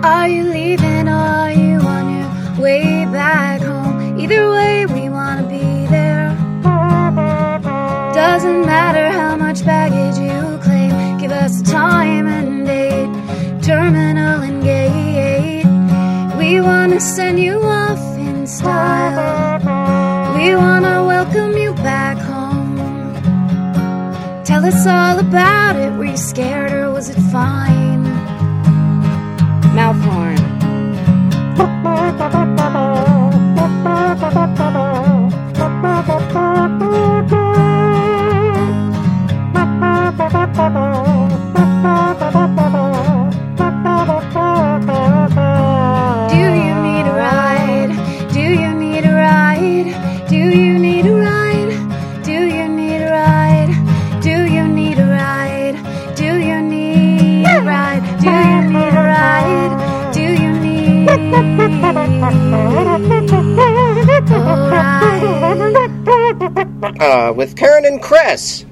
Are you leaving or are you on your way back home? Either way, we want to be there. Doesn't matter how much baggage you claim. Give us a time and date, terminal and gate. We want to send you off in style. We want to welcome you back home. Tell us all about it. Were you scared or was it fine? Mouth horn. Do you need a ride? Do you need a ride? Do you need a ride? Do you need a ride? Do you need a ride? Do you need a ride? Do you need a ride? Do you need a ride? With Karen and Chris.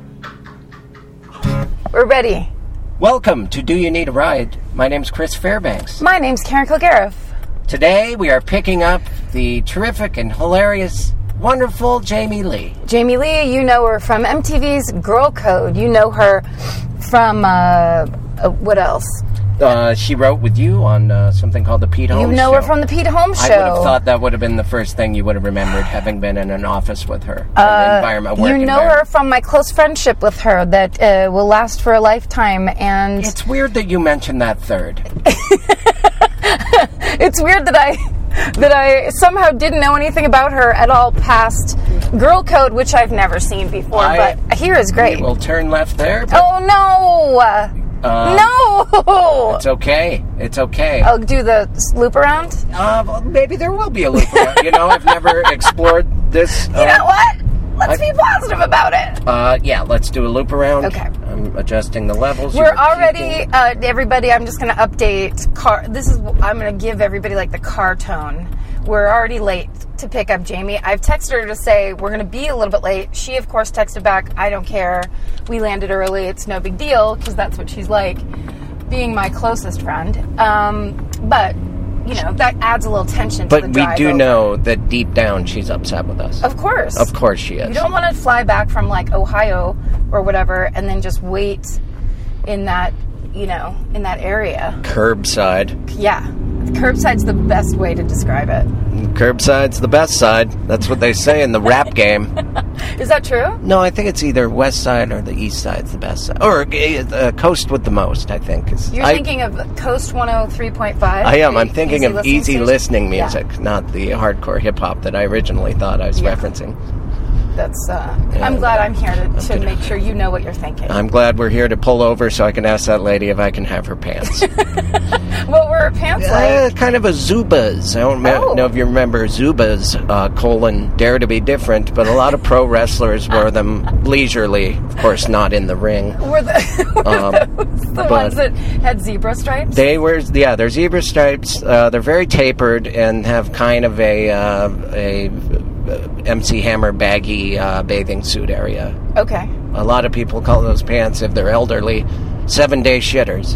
We're ready. Welcome to Do You Need a Ride? My name's Chris Fairbanks. My name's Karen Kilgariff. Today we are picking up the terrific and hilarious, wonderful Jamie Lee. Jamie Lee, you know her from MTV's Girl Code. You know her from, what else? She wrote with you on something called The Pete Holmes Show. You know her from The Pete Holmes Show. I would have thought that would have been the first thing you would have remembered, having been in an office with her. You know her from my close friendship with her that will last for a lifetime. And it's weird that you mentioned that third. It's weird that I somehow didn't know anything about her at all past Girl Code, which I've never seen before, but here is great. We'll turn left there. Oh, no! No! It's okay. It's okay. I'll do the loop around? Well, maybe there will be a loop around. I've never explored this. You know what? Let's be positive about it. Yeah, let's do a loop around. Okay. I'm adjusting the levels. We're already, everybody, I'm just going to update I'm going to give everybody like the car tone. We're already late to pick up Jamie. I've texted her to say we're going to be a little bit late. She, of course, texted back, I don't care. We landed early. It's no big deal, because that's what she's like, being my closest friend. But, that adds a little tension to the drive. But we do know that deep down she's upset with us. Of course. Of course she is. You don't want to fly back from, Ohio or whatever and then just wait in that, in that area. Curbside. Yeah. Curbside's the best way to describe it. Curbside's the best side. That's what they say in the rap game. Is that true? No, I think it's either west side or the east side's the best side. Or coast with the most, I think. You're thinking of Coast 103.5? I am. I'm thinking of easy listening music, yeah. Not the hardcore hip-hop that I originally thought I was referencing. That's, I'm glad I'm here to make sure you know what you're thinking. I'm glad we're here to pull over so I can ask that lady if I can have her pants. What were her pants like? Kind of a Zubaz. I don't know if you remember Zubaz, Dare to Be Different, but a lot of pro wrestlers wore them leisurely. Of course, not in the ring. Were those the ones that had zebra stripes? They're zebra stripes. They're very tapered and have kind of a MC Hammer baggy bathing suit area. Okay. A lot of people call those pants, if they're elderly, 7-day shitters.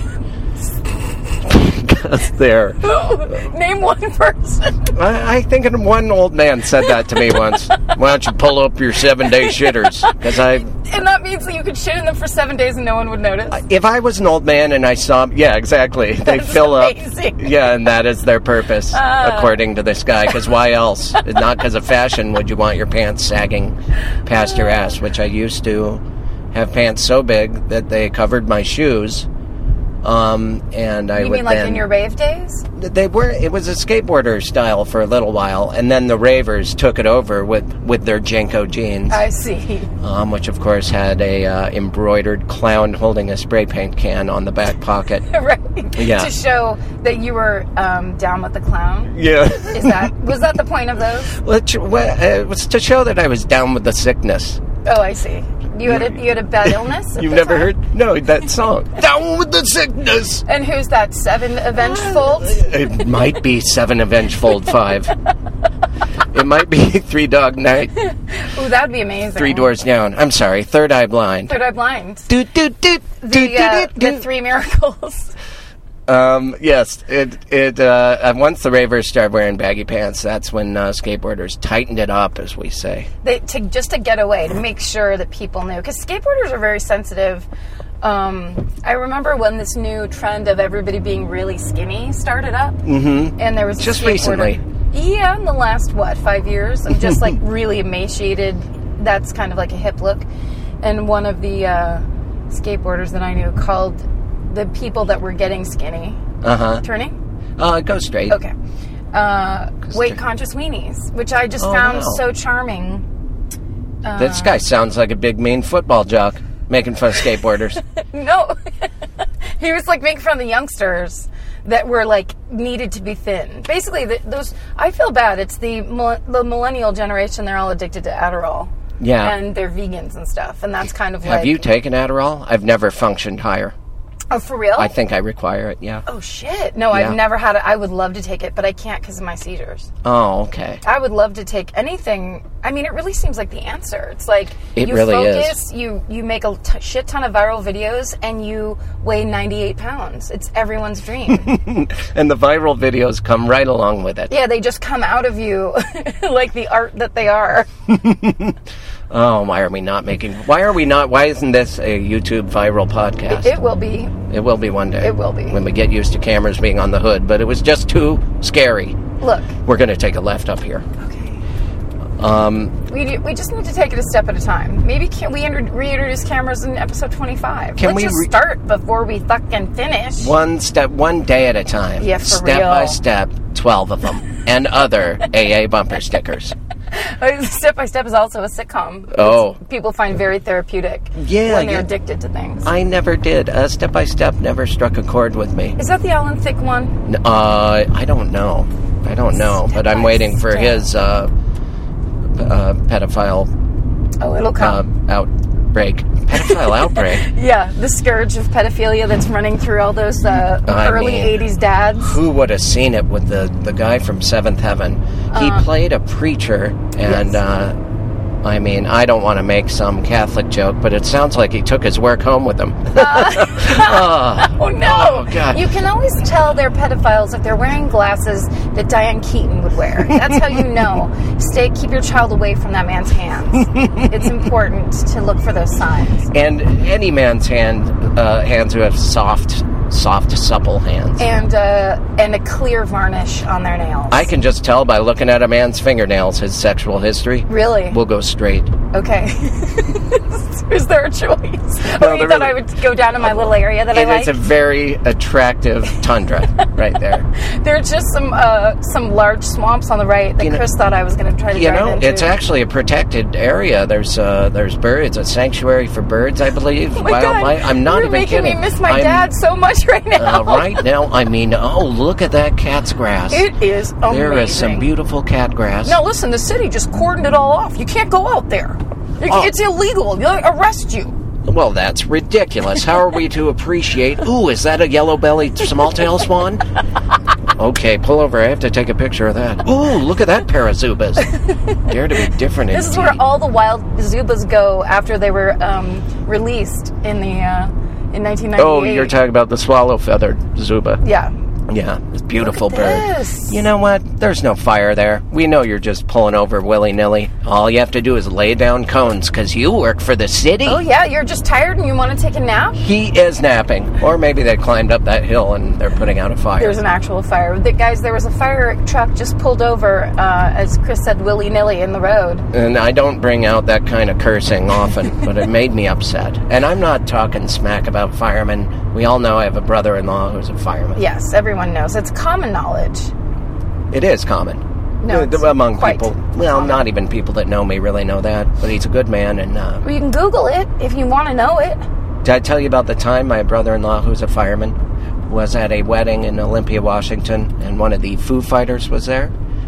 Because they're... Name one person. I think one old man said that to me once. Why don't you pull up your 7-day shitters? And that means that you could shit in them for 7 days and no one would notice? If I was an old man and I saw them, yeah, exactly. They fill amazing. Up. Yeah, and that is their purpose, according to this guy. Because why else? Not because of fashion would you want your pants sagging past your ass, which I used to have pants so big that they covered my shoes. And I you would mean like then, in your rave days? It was a skateboarder style for a little while, and then the ravers took it over with their Jenko jeans. I see. Which of course had a embroidered clown holding a spray paint can on the back pocket. Right. Yeah. To show that you were down with the clown. Yeah. Was that the point of those? It was to show that I was down with the sickness. Oh, I see. You had a bad illness? You've never heard? No, that song. Down with the sickness. And who's that? 7 Avenged Folds? It might be 7 Avenged Fold 5. It might be 3 Dog Night. Ooh, that'd be amazing. 3 Doors Down. I'm sorry, Third Eye Blind. Third Eye Blind. The 3 Miracles. Yes, once the ravers started wearing baggy pants, that's when skateboarders tightened it up, as we say. Just to get away, to make sure that people knew. Because skateboarders are very sensitive. I remember when this new trend of everybody being really skinny started up. Mm-hmm. And there was just recently. Yeah, in the last, 5 years? I'm just, really emaciated. That's kind of like a hip look. And one of the skateboarders that I knew called the people that were getting skinny. Turning? Go straight. Okay. Weight-conscious weenies, which I just found so charming. This guy sounds like a big, mean football jock making fun of skateboarders. No. He was, making fun of the youngsters that were, needed to be thin. Basically, those... I feel bad. It's the millennial generation. They're all addicted to Adderall. Yeah. And they're vegans and stuff. And that's kind of Have you taken Adderall? I've never functioned higher. Oh, for real? I think I require it, yeah. Oh, shit. No, I've never had it. I would love to take it, but I can't because of my seizures. Oh, okay. I would love to take anything. I mean, it really seems like the answer. It's like it you really focus, is. You make a shit ton of viral videos, and you weigh 98 pounds. It's everyone's dream. And the viral videos come right along with it. Yeah, they just come out of you like the art that they are. Oh, why isn't this a YouTube viral podcast? It will be. It will be one day. It will be. When we get used to cameras being on the hood, but it was just too scary. Look. We're going to take a left up here. Okay. We just need to take it a step at a time. Maybe can't we reintroduce cameras in episode 25? Let's just start before we fucking finish. One day at a time. Yeah, for step real. by step, 12 of them. And other AA bumper stickers. Step by Step is also a sitcom. Oh. People find very therapeutic when they're addicted to things. I never did. Step by Step never struck a chord with me. Is that the Alan Thicke one? I don't know. But I'm waiting for his pedophile it'll come. outbreak. Pedophile outbreak? Yeah, the scourge of pedophilia that's running through all those early 80s dads. Who would have seen it with the guy from Seventh Heaven? He played a preacher, and yes. I don't want to make some Catholic joke, but it sounds like he took his work home with him. Oh, no. Oh, God. You can always tell they're pedophiles if they're wearing glasses that Diane Keaton would wear. That's how you know. Keep your child away from that man's hands. It's important to look for those signs. And any man's hands who have soft, supple hands. And a clear varnish on their nails. I can just tell by looking at a man's fingernails his sexual history. Really? We'll go straight. Okay. Is there a choice? No, you thought I would go down to my little area that I like? It's a very attractive tundra right there. There are just some large swamps on the right that Chris thought I was going to try to drive into. It's actually a protected area. There's birds, a sanctuary for birds, I believe. Oh my God. I'm not You're even kidding. You're making me miss my dad so much right now. Right now, look at that cat's grass. It is amazing. There is some beautiful cat grass. Now listen, the city just cordoned it all off. You can't go out there. It's illegal. They'll arrest you. Well, that's ridiculous. How are we to appreciate... Ooh, is that a yellow-bellied small-tailed swan? Okay, pull over. I have to take a picture of that. Ooh, look at that pair of Zubas. Dare to be different This is where all the wild Zubas go after they were released in 1998. Oh, you're talking about the swallow-feathered Zuba. Yeah. Yeah, it's a beautiful bird. This. You know what? There's no fire there. We know you're just pulling over willy-nilly. All you have to do is lay down cones, because you work for the city. Oh, yeah? You're just tired and you want to take a nap? He is napping. Or maybe they climbed up that hill and they're putting out a fire. There's an actual fire. Guys, there was a fire truck just pulled over, as Chris said, willy-nilly in the road. And I don't bring out that kind of cursing often, but it made me upset. And I'm not talking smack about firemen. We all know I have a brother-in-law who's a fireman. Yes, everyone knows. It's common knowledge. It is common. No, among quite people. Well, common. Not even people that know me really know that. But he's a good man. And well, you can Google it if you want to know it. Did I tell you about the time my brother-in-law, who's a fireman, was at a wedding in Olympia, Washington, and one of the Foo Fighters was there?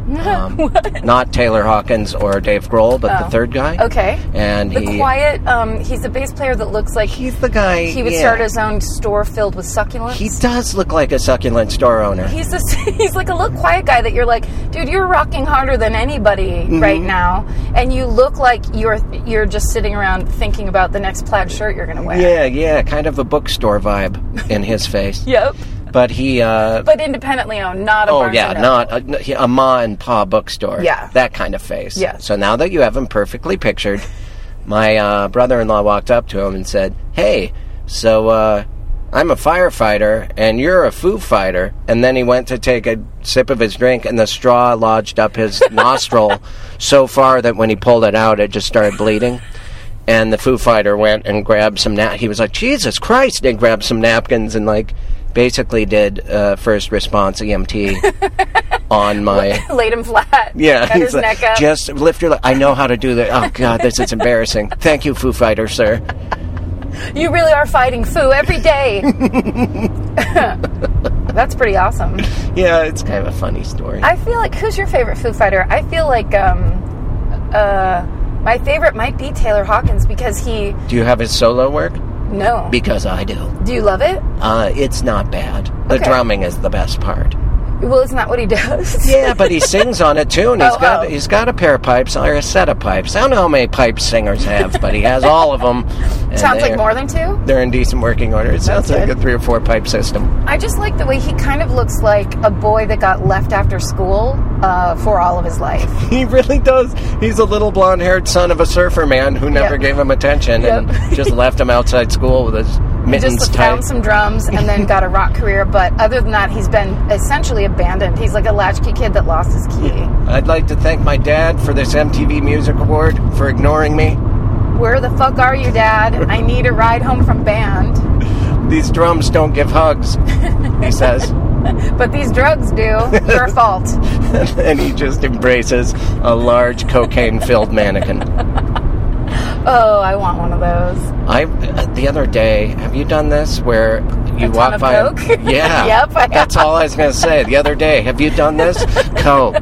Not Taylor Hawkins or Dave Grohl, but the third guy. Okay. And he's a bass player that looks like he's the guy. He would start his own store filled with succulents. He does look like a succulent store owner. He's like a little quiet guy that you're like, dude, you're rocking harder than anybody right now, and you look like you're just sitting around thinking about the next plaid shirt you're going to wear. Yeah, kind of a bookstore vibe in his face. Yep. But he... but independently owned, not a Barnes & Noble. Not a ma and pa bookstore. Yeah. That kind of face. Yeah. So now that you have him perfectly pictured, my brother-in-law walked up to him and said, "Hey, so I'm a firefighter and you're a Foo Fighter." And then he went to take a sip of his drink and the straw lodged up his nostril so far that when he pulled it out, it just started bleeding. And the Foo Fighter went and grabbed some he was like, "Jesus Christ!" They grabbed some napkins and basically did first response EMT on my... Laid him flat. Yeah. Cut his neck up. Just lift your leg. I know how to do that. Oh, God, this is embarrassing. Thank you, Foo Fighter, sir. You really are fighting Foo every day. That's pretty awesome. Yeah, it's kind of a funny story. I feel like, who's your favorite Foo Fighter? I feel like my favorite might be Taylor Hawkins because he... Do you have his solo work? No. Because I do. Do you love it? It's not bad. The drumming is the best part. Well, isn't that what he does? Yeah, but he sings on it too, and he's got a pair of pipes or a set of pipes. I don't know how many pipes singers have, but he has all of them. Sounds like more than 2? They're in decent working order. It sounds like a 3 or 4 pipe system. I just like the way he kind of looks like a boy that got left after school for all of his life. He really does. He's a little blonde-haired son of a surfer man who never gave him attention and just left him outside school with his mittens He just tight. found some drums and then got a rock career, but other than that, he's been essentially abandoned. He's like a latchkey kid that lost his key. I'd like to thank my dad for this MTV Music Award for ignoring me. Where the fuck are you, Dad? I need a ride home from band. These drums don't give hugs, he says. But these drugs do. Your fault. And he just embraces a large cocaine-filled mannequin. Oh, I want one of those. The other day, have you done this where you walk by? Coke? Yeah. Yep, I have. That's all I was going to say. The other day, have you done this? Coke.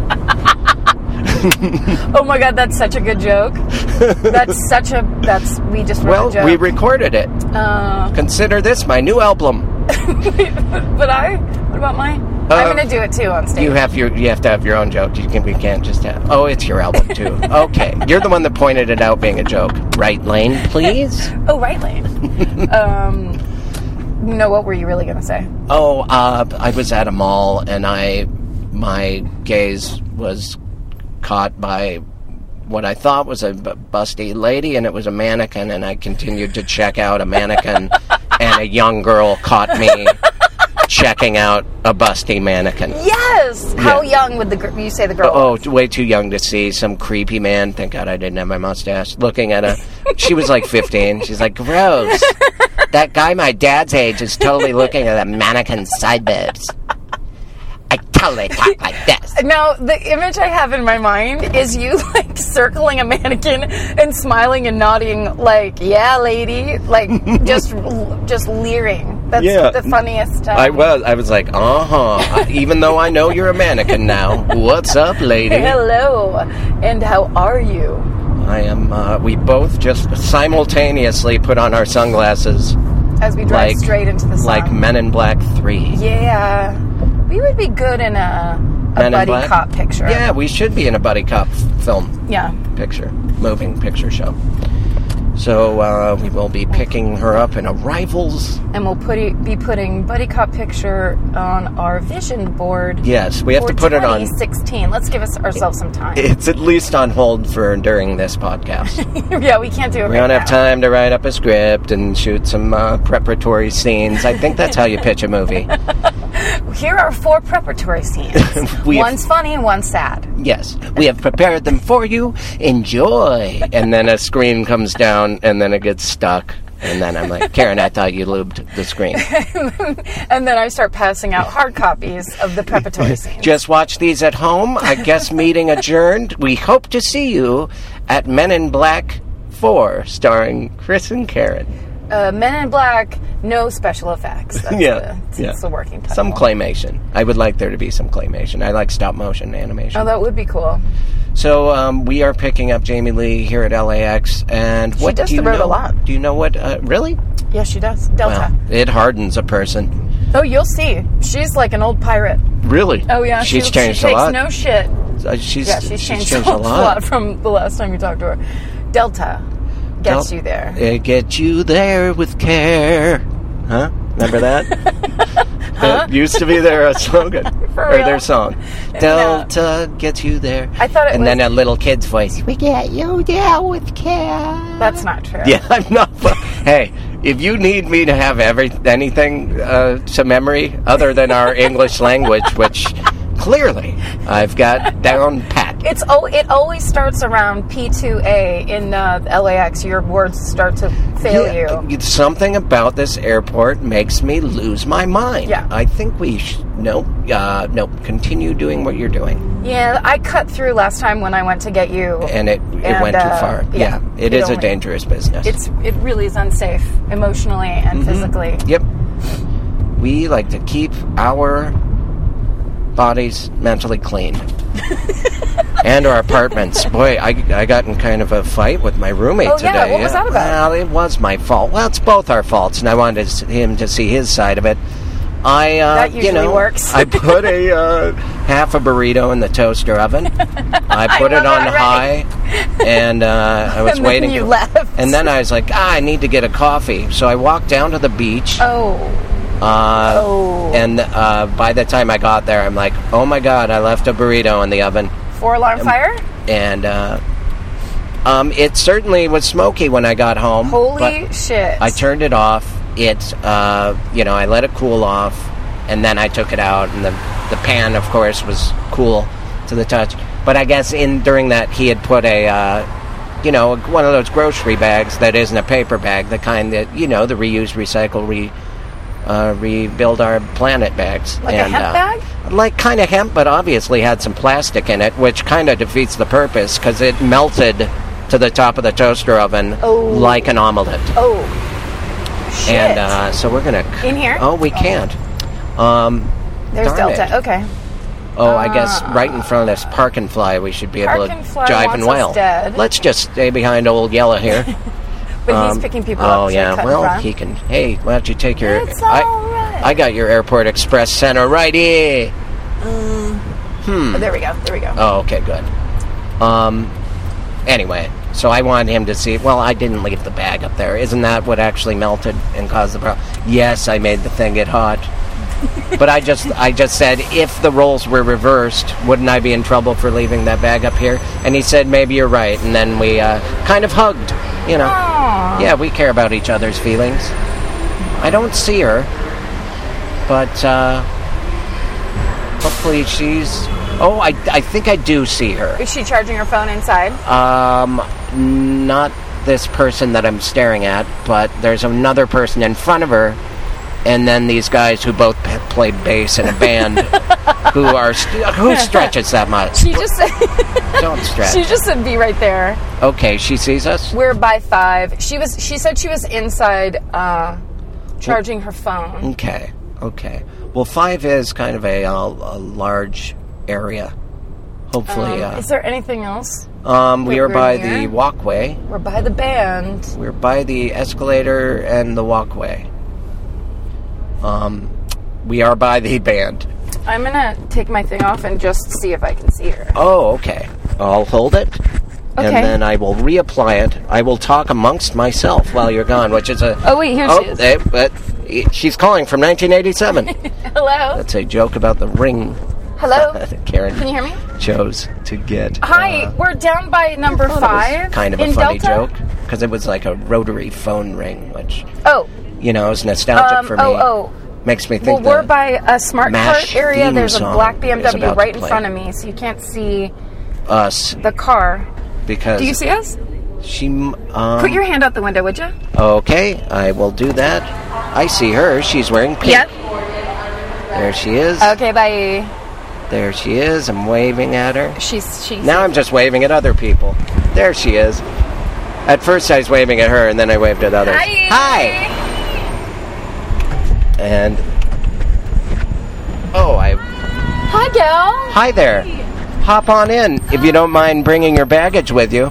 Oh my God, that's such a good joke. We just wrote a joke. Well, we recorded it. Consider this my new album. What about mine? I'm going to do it too on stage. You have to have your own joke. We can't just have... Oh, it's your album too. Okay. You're the one that pointed it out being a joke. Right lane, please? Oh, right lane. No, what were you really going to say? Oh, I was at a mall and my gaze was caught by what I thought was a busty lady, and it was a mannequin, and I continued to check out a mannequin, and a young girl caught me checking out a busty mannequin. Yes! How young would you say the girl was? Oh, way too young to see. Some creepy man, thank God I didn't have my mustache, looking at she was like 15. She's like, gross. That guy my dad's age is totally looking at a mannequin's side boobs. I totally talk like this. Now, the image I have in my mind is you, like, circling a mannequin and smiling and nodding, like, yeah, lady, like, just leering. That's the funniest. I was like, even though I know you're a mannequin now. What's up, lady? Hello, and how are you? I am, we both just simultaneously put on our sunglasses. As we drive straight into the sun. Like Men in Black 3. Yeah. We would be good in a buddy cop picture. Yeah, we should be in a buddy cop film. Yeah. Moving picture show. So we will be picking her up in Arrivals. And we'll be putting buddy cop picture on our vision board. Yes, we have to put it on 2016. Let's give ourselves some time. It's at least on hold for during this podcast. Yeah, we can't do it right now. We don't have time to write up a script and shoot some preparatory scenes. I think that's how you pitch a movie. Here are 4 preparatory scenes. One's funny and one's sad. Yes. We have prepared them for you. Enjoy. And then a screen comes down, and then it gets stuck. And then I'm like, Karen, I thought you lubed the screen. And then I start passing out hard copies of the preparatory scenes. Just watch these at home. I guess meeting adjourned. We hope to see you at Men in Black 4, starring Chris and Karen. Men in Black, no special effects. That's the working title. Some claymation. I would like there to be some claymation. I like stop motion animation. Oh, that would be cool. So we are picking up Jamie Lee here at LAX, and she does the road a lot. Do you know what? Really? Yes, she does. Delta. Well, it hardens a person. Oh, you'll see. She's like an old pirate. Really? Oh yeah, she's changed a lot. No shit. She's changed a lot from the last time you talked to her. Delta gets you there. It gets you there with care. Huh? Remember that? That used to be their slogan. For or real? their song. Delta gets you there. I thought it and was... then a little kid's voice. We get you down with care. That's not true. Yeah, I'm not... Hey, if you need me to have anything to memory other than our English language, which clearly I've got down pat. It always starts around P2A in LAX. Your words start to fail you. Something about this airport makes me lose my mind. Yeah. I think we no, continue doing what you're doing. Yeah, I cut through last time when I went to get you. And it went too far. Yeah, it is a dangerous business. It really is unsafe, emotionally and physically. Yep. We like to keep our bodies mentally clean. And our apartments. Boy, I got in kind of a fight with my roommate today. What was that about? Well, it was my fault. Well, it's both our faults, and I wanted him to see his side of it. That usually works. I put a half a burrito in the toaster oven. I put it on high, and I was and waiting. Then you left. And then I was like, I need to get a coffee. So I walked down to the beach. And by the time I got there, I'm like, oh my God, I left a burrito in the oven. 4-alarm fire? And it certainly was smoky when I got home. Holy shit. I turned it off. I let it cool off, and then I took it out, and the pan, of course, was cool to the touch. But I guess during that, he had put a, one of those grocery bags that isn't a paper bag, the kind that, the reuse, recycle, rebuild our planet bags. Like a hemp bag? Like kind of hemp, but obviously had some plastic in it, which kind of defeats the purpose, because it melted to the top of the toaster oven like an omelet. Oh, shit. And so we're going to... In here? Oh, we can't. There's Delta. Okay. Oh, I guess right in front of this Park and Fly, we should be able to jive and wail. Let's just stay behind old Yellow here. But he's picking people up. Oh, yeah. Well, he can... Hey, why don't you take your... It's all right. I got your Airport Express Center right here. Oh, there we go. Oh, okay, good. Anyway, so I wanted him to see... Well, I didn't leave the bag up there. Isn't that what actually melted and caused the problem? Yes, I made the thing get hot. But I just said, if the roles were reversed, wouldn't I be in trouble for leaving that bag up here? And he said, maybe you're right. And then we kind of hugged, Aww. Yeah, we care about each other's feelings. I don't see her, but hopefully she's... Oh, I think I do see her. Is she charging her phone inside? Not this person that I'm staring at, but there's another person in front of her. And then these guys who both played bass in a band, who stretches that much? She just said, don't stretch. She just said, "Be right there." Okay, she sees us. We're by 5. She said she was inside, charging her phone. Okay. Well, 5 is kind of a large area. Hopefully. Is there anything else? We are by the walkway. We're by the band. We're by the escalator and the walkway. We are by the band. I'm going to take my thing off and just see if I can see her. Oh, okay. I'll hold it. Okay. And then I will reapply it. I will talk amongst myself while you're gone, which is a... Oh, wait, here she is. But she's calling from 1987. Hello? That's a joke about the ring. Hello? Karen. Can you hear me? Chose to get... Hi, we're down by number 5. Kind of a funny joke, because it was like a rotary phone ring, which... Oh. Is nostalgic for me. Makes me think. Well, we're by a smart cart area. There's a black BMW right in front of me, so you can't see us. The car. Because do you see us? Put your hand out the window, would you? Okay, I will do that. I see her. She's wearing pink. Yep. There she is. Okay, bye. There she is. I'm waving at her. She's. Now I'm just waving at other people. There she is. At first I was waving at her, and then I waved at others. Hi. And Hi, gal. Hi there. Hop on in if you don't mind bringing your baggage with you.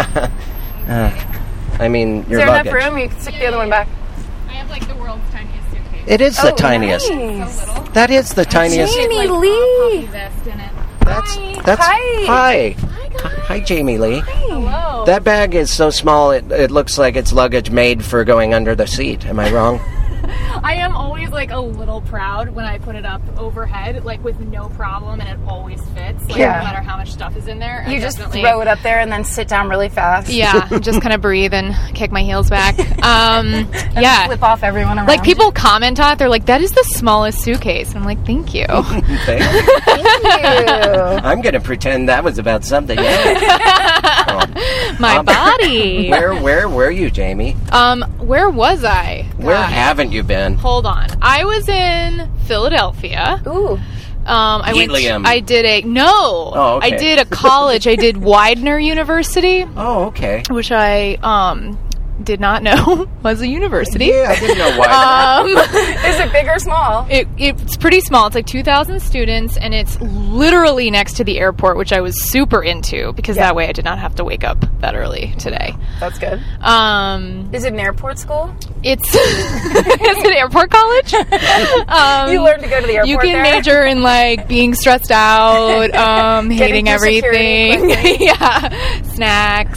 I mean, your luggage. Is there enough room? You can stick the other one back. I have like the world's tiniest suitcase. It is the tiniest. Nice. So little. That is the tiniest. Jamie Lee. Vest in it. That's hi. Hi, Jamie Lee. Hello. That bag is so small it looks like it's luggage made for going under the seat. Am I wrong? I am always like a little proud when I put it up overhead, like with no problem, and it always fits. Like, Yeah. no matter how much stuff is in there. You just throw it up there and then sit down really fast. Yeah, just kind of breathe and kick my heels back. Yeah. Flip off everyone around. Like, people comment on it, they're like, that is the smallest suitcase. And I'm like, thank you. Thank you. Thank you. I'm going to pretend that was about something else. My body. Where were you, Jamie? Where was I? Where God. haven't you been? Hold on. I was in Philadelphia. Ooh. Helium. I did a okay. I did a college. I did Widener University, Oh, okay. which I did not know was a university. Yeah, I didn't know why. Is it big or small? It's pretty small. It's like 2,000 students, and it's literally next to the airport, which I was super into because that way I did not have to wake up that early today. That's good. Is it an airport school? It's it's an airport college. You learned to go to the airport. You can there? major in like being stressed out, hating through security everything. quickly. Yeah, snacks.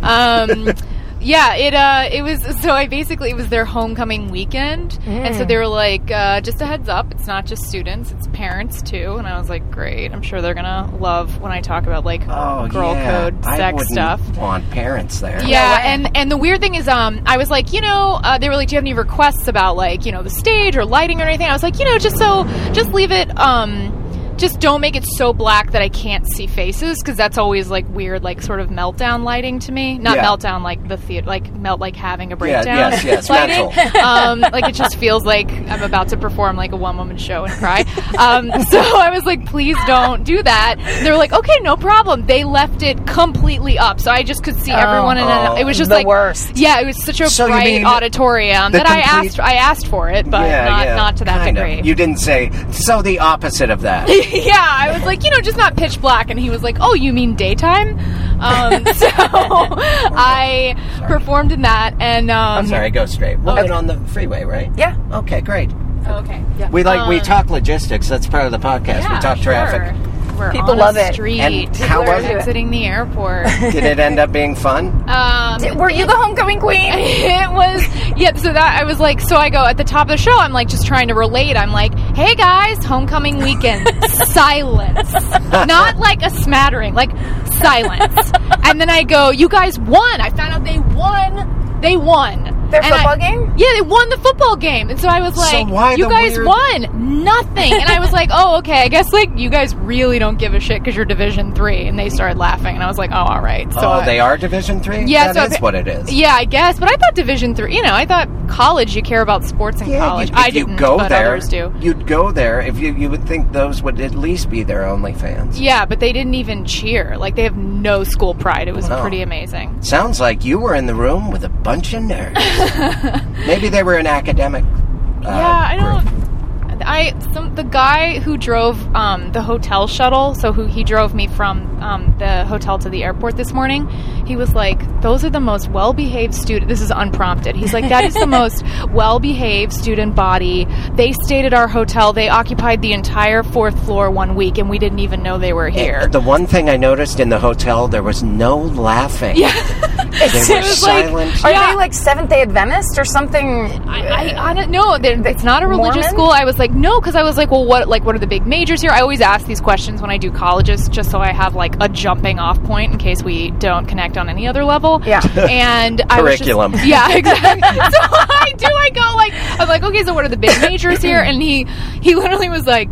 Yeah, it was, so it was their homecoming weekend, and so they were like, just a heads up, it's not just students, it's parents too, and I was like, great, I'm sure they're gonna love when I talk about like girl code, I sex wouldn't stuff. want parents there. Yeah, and the weird thing is, I was like, they were like, do you have any requests about like, the stage or lighting or anything? I was like, just leave it, just don't make it so black that I can't see faces, because that's always like weird, like sort of meltdown lighting to me. Not meltdown like the theater, like melt, like having a breakdown. Yes, lighting. mental. Like it just feels like I'm about to perform like a one-woman show and cry. So I was like, please don't do that. They were like, okay, no problem. They left it completely up, so I just could see everyone, and it was just the like worst. Yeah, it was such a So you bright mean auditorium the that I asked for it, but not to that kind of. degree. You didn't say, so the opposite of that. Yeah, I was like, just not pitch black. And he was like, oh, you mean daytime? So I performed in that. And I'm sorry, go straight. We'll get on the freeway, right? Yeah. Okay, great. Okay. Yeah. We talk logistics. That's part of the podcast. Yeah, we talk traffic. We're People on love a it. street. And how People are was into it? it. Exiting the airport. Did it end up being fun? Were you the homecoming queen? It was, so that I was like, so I go at the top of the show, I'm like just trying to relate. I'm like, hey guys, homecoming weekend. Silence. Not like a smattering, like silence. And then I go, you guys won. I found out they won. Their football game? Yeah, they won the football game. And so I was like, why you the guys weird- won nothing. And I was like, oh, okay, I guess like you guys really don't give a shit because you're Division III. And they started laughing, and I was like, oh, all right. So they are Division III? Yeah, That so is what it is. Yeah, I guess. But I thought Division III, I thought college, you care about sports in college. I didn't, but others do. You'd go there if you would think those would at least be their only fans. Yeah, but they didn't even cheer. Like, they have no school pride. It was pretty amazing. Sounds like you were in the room with a bunch of nerds. Maybe they were an academic I group. don't... The guy who drove the hotel shuttle, he drove me from the hotel to the airport this morning, he was like, those are the most well-behaved student. This is unprompted. He's like, that is the most well-behaved student body. They stayed at our hotel. They occupied the entire 4th floor one week, and we didn't even know they were here. The one thing I noticed in the hotel, there was no laughing. Yeah. They were silent. Are they like Seventh-day Adventist or something? I don't know. It's not a religious Mormon? school. I was like, no, because I was like, well, what are the big majors here? I always ask these questions when I do colleges, just so I have like a jumping off point in case we don't connect on any other level. Yeah. And I was Curriculum. yeah, exactly. So I'm like, okay, so what are the big majors here? And he literally was like,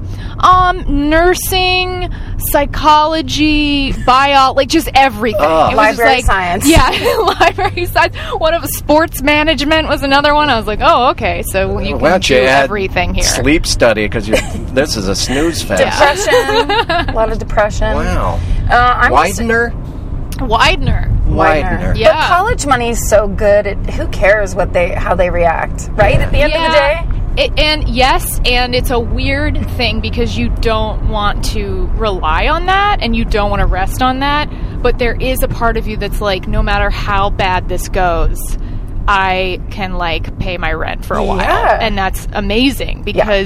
nursing, psychology, bio, like just everything. It was library just like, science. Yeah, library science. One of sports management was another one. I was like, oh, okay, so you Why can don't you do add everything here. Sleep study, because this is a snooze fest. Depression. A lot of depression. Wow. Widener. Widener. But Yeah. college money is so good. Who cares how they react, right? At the end of the day. And it's a weird thing because you don't want to rely on that and you don't want to rest on that, but there is a part of you that's like, no matter how bad this goes, I can like pay my rent for a while. Yeah. And that's amazing because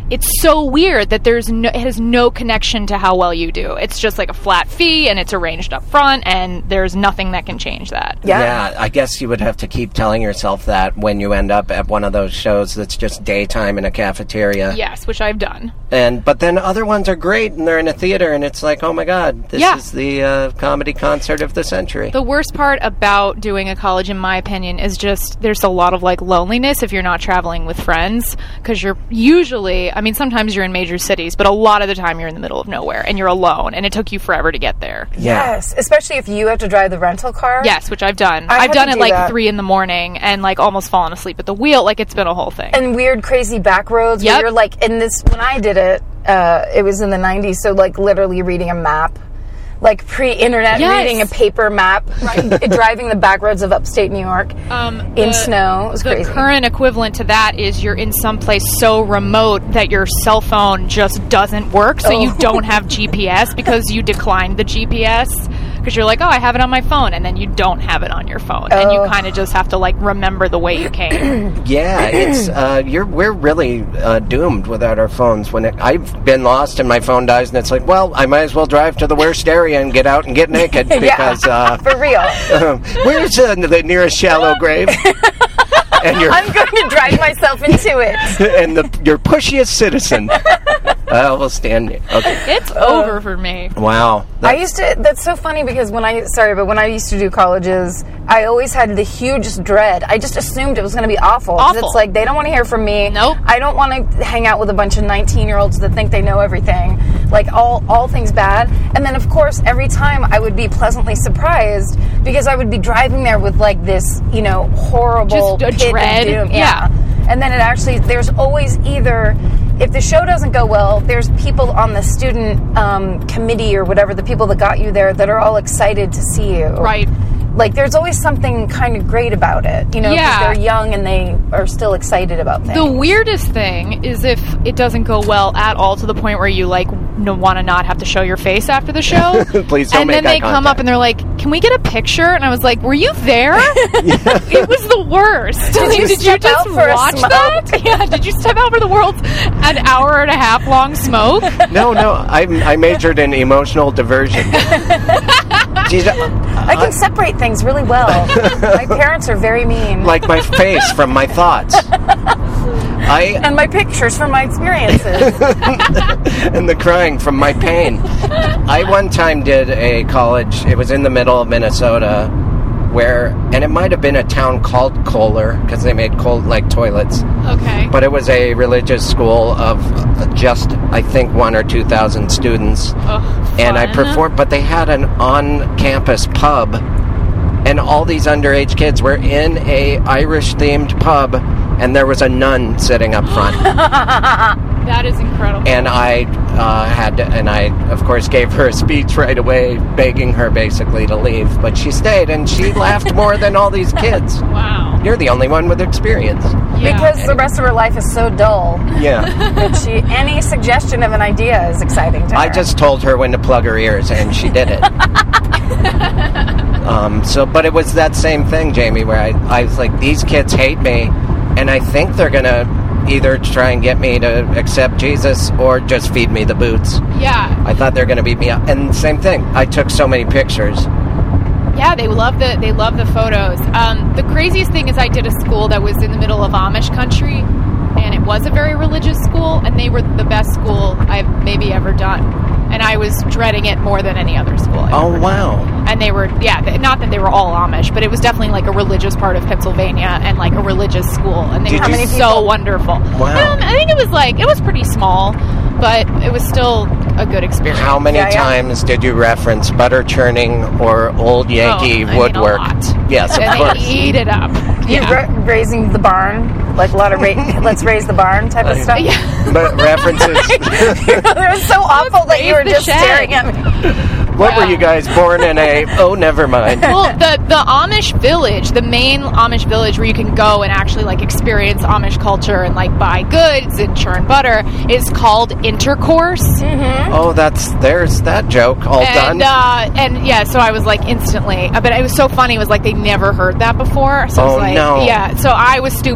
it's so weird that it has no connection to how well you do. It's just like a flat fee, and it's arranged up front, and there's nothing that can change that. Yeah, I guess you would have to keep telling yourself that when you end up at one of those shows that's just daytime in a cafeteria. Yes, which I've done. But then other ones are great, and they're in a theater, and it's like, oh my God, this is the comedy concert of the century. The worst part about doing a college, in my opinion, is just there's a lot of like loneliness if you're not traveling with friends, because you're usually, I mean, sometimes you're in major cities, but a lot of the time you're in the middle of nowhere, and you're alone, and it took you forever to get there. Yes, especially if you have to drive the rental car. Yes, which I've done. I've done it like 3 a.m. and like almost fallen asleep at the wheel. Like, it's been a whole thing. And weird, crazy back roads where you're like, in this, when I did it, it was in the 90s, so like literally reading a map. Like pre-internet, reading a paper map, driving the back roads of upstate New York in snow. It was crazy. The current equivalent to that is you're in some place so remote that your cell phone just doesn't work, so you don't have GPS because you declined the GPS. Because you're like, I have it on my phone, and then you don't have it on your phone, and you kind of just have to like remember the way you came. Yeah, it's we're really doomed without our phones. I've been lost and my phone dies, and it's like, well, I might as well drive to the worst area and get out and get naked because for real. Where's the nearest shallow grave? And I'm going to drive myself into it. And your pushiest citizen. We'll stand you. Okay. It's over for me. Wow. That's so funny because when I used to do colleges, I always had the hugest dread. I just assumed it was going to be awful. It's like, they don't want to hear from me. Nope. I don't want to hang out with a bunch of 19-year-olds that think they know everything. Like, all things bad. And then, of course, every time I would be pleasantly surprised because I would be driving there with, like, this, horrible just a dread. Doom. Yeah. And then there's always either, if the show doesn't go well, there's people on the student committee or whatever, the people that got you there, that are all excited to see you. Right. Like, there's always something kind of great about it, because they're young and they are still excited about things. The weirdest thing is if it doesn't go well at all to the point where you, like, want to not have to show your face after the show. Please don't make eye contact. And then they come up and they're like, can we get a picture? And I was like, were you there? It was the worst. Did you just watch that? Yeah, did you step out for the world's an hour and a half long smoke? No, I majored in emotional diversion. I can separate things really well. My parents are very mean. Like my face from my thoughts. And my pictures from my experiences. And the crying from my pain. I one time did a college, it was in the middle of Minnesota, and it might have been a town called Kohler, because they made like toilets. Okay. But it was a religious school of just, I think, 1,000 or 2,000 students. Oh, and I performed, but they had an on-campus pub, and all these underage kids were in a Irish-themed pub, and there was a nun sitting up front. That is incredible. And I of course, gave her a speech right away, begging her basically to leave. But she stayed, and she laughed more than all these kids. Wow. You're the only one with experience. Yeah. Because the rest of her life is so dull. Yeah. That any suggestion of an idea is exciting to her. I just told her when to plug her ears, and she did it. But it was that same thing, Jamie, where I was like, these kids hate me, and I think they're going to either try and get me to accept Jesus or just feed me the boots. Yeah. I thought they were going to beat me up. And same thing. I took so many pictures. Yeah, they love the photos. The craziest thing is I did a school that was in the middle of Amish country, and it was a very religious school, and they were the best school I've maybe ever done. And I was dreading it more than any other school I've ever done. And they were, not that they were all Amish, but it was definitely like a religious part of Pennsylvania and like a religious school. And they were so wonderful. Wow. I think it was pretty small, but it was still a good experience. How many times did you reference butter churning or old Yankee woodwork? A lot. Yes, of course. They eat it up. You're raising the barn, like a lot of let's raise the barn type of stuff. Yeah. But references. It was so awful that you were just staring at me. What were you guys born in a... Oh, never mind. Well, the Amish village, the main Amish village where you can go and actually like experience Amish culture and like buy goods and churn butter is called Intercourse. Mm-hmm. Oh, there's that joke done. And yeah, so I was like instantly, but it was so funny. It was like they never heard that before. So I was like, no. Yeah, so I was stooping to the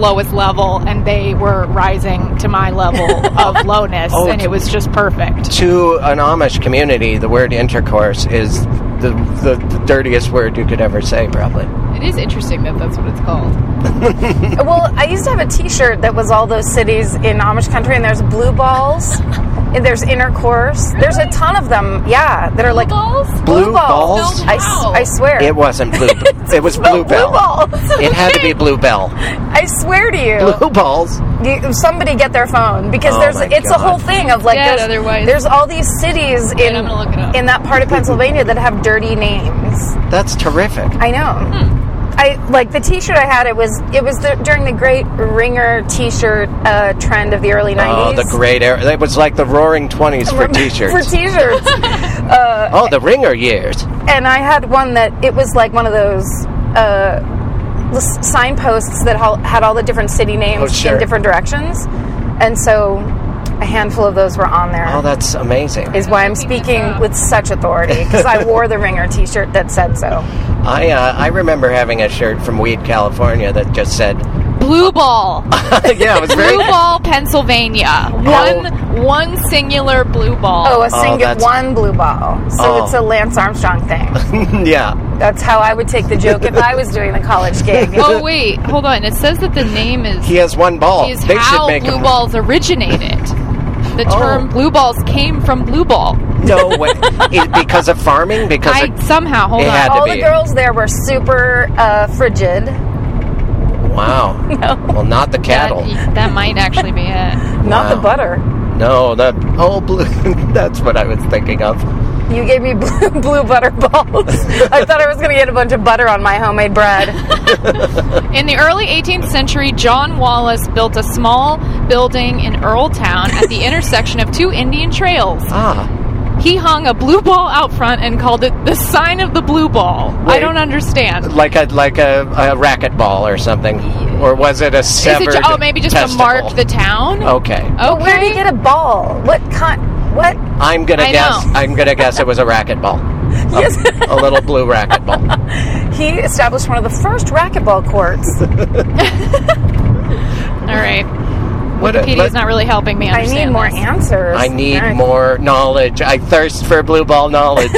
lowest level, and they were rising to my level of lowness, and it was just perfect. To an Amish community, the word intercourse is the dirtiest word you could ever say, probably. It is interesting that that's what it's called. Well, I used to have a T-shirt that was all those cities in Amish country, and there's blue balls, and there's intercourse. There's a ton of them, that are like balls. Blue balls? I swear. It wasn't blue. It was Bluebell. Blue balls. It had to be Bluebell. I swear to you. Blue balls. Somebody get their phone, because it's a whole thing of like there's all these cities I'm gonna look it up. in that part of Pennsylvania that have dirty names. That's terrific. I know. I like the T-shirt I had. It was during the great Ringer T-shirt trend of the early 90s. Oh, the great era. It was like the roaring 20s for T-shirts. For T-shirts. The Ringer years. And I had one that it was like one of those signposts that had all the different city names in different directions, and so a handful of those were on there. Oh, that's amazing. Is why I'm speaking with such authority, because I wore the Ringer T-shirt that said so. I remember having a shirt from Weed, California that just said Blue Ball. Yeah, it was very Blue Ball, Pennsylvania. One singular blue ball. Oh, one blue ball. So it's a Lance Armstrong thing. Yeah. That's how I would take the joke if I was doing the college gig. Oh, wait. Hold on. It says that the name is... He has one ball. Is how blue balls originated. The term blue balls came from blue ball. No way. Because of farming? Somehow, hold on. All the girls there were super frigid. Wow. No. Well, not the cattle. That might actually be it. Not the butter. No, blue. That's what I was thinking of. You gave me blue butter balls. I thought I was going to get a bunch of butter on my homemade bread. In the early 18th century, John Wallace built a small building in Earltown at the intersection of two Indian trails. He hung a blue ball out front and called it the sign of the blue ball. Wait, I don't understand. Like a racket ball or something, or was it a severed? Maybe just testicle? to mark the town. Okay. But where did he get a ball? What kind? What? I'm gonna guess it was a racket ball. Yes. A little blue racket ball. He established one of the first racquetball courts. All right. Wikipedia's not really helping me understand. I need more answers. I need more knowledge. I thirst for blue ball knowledge.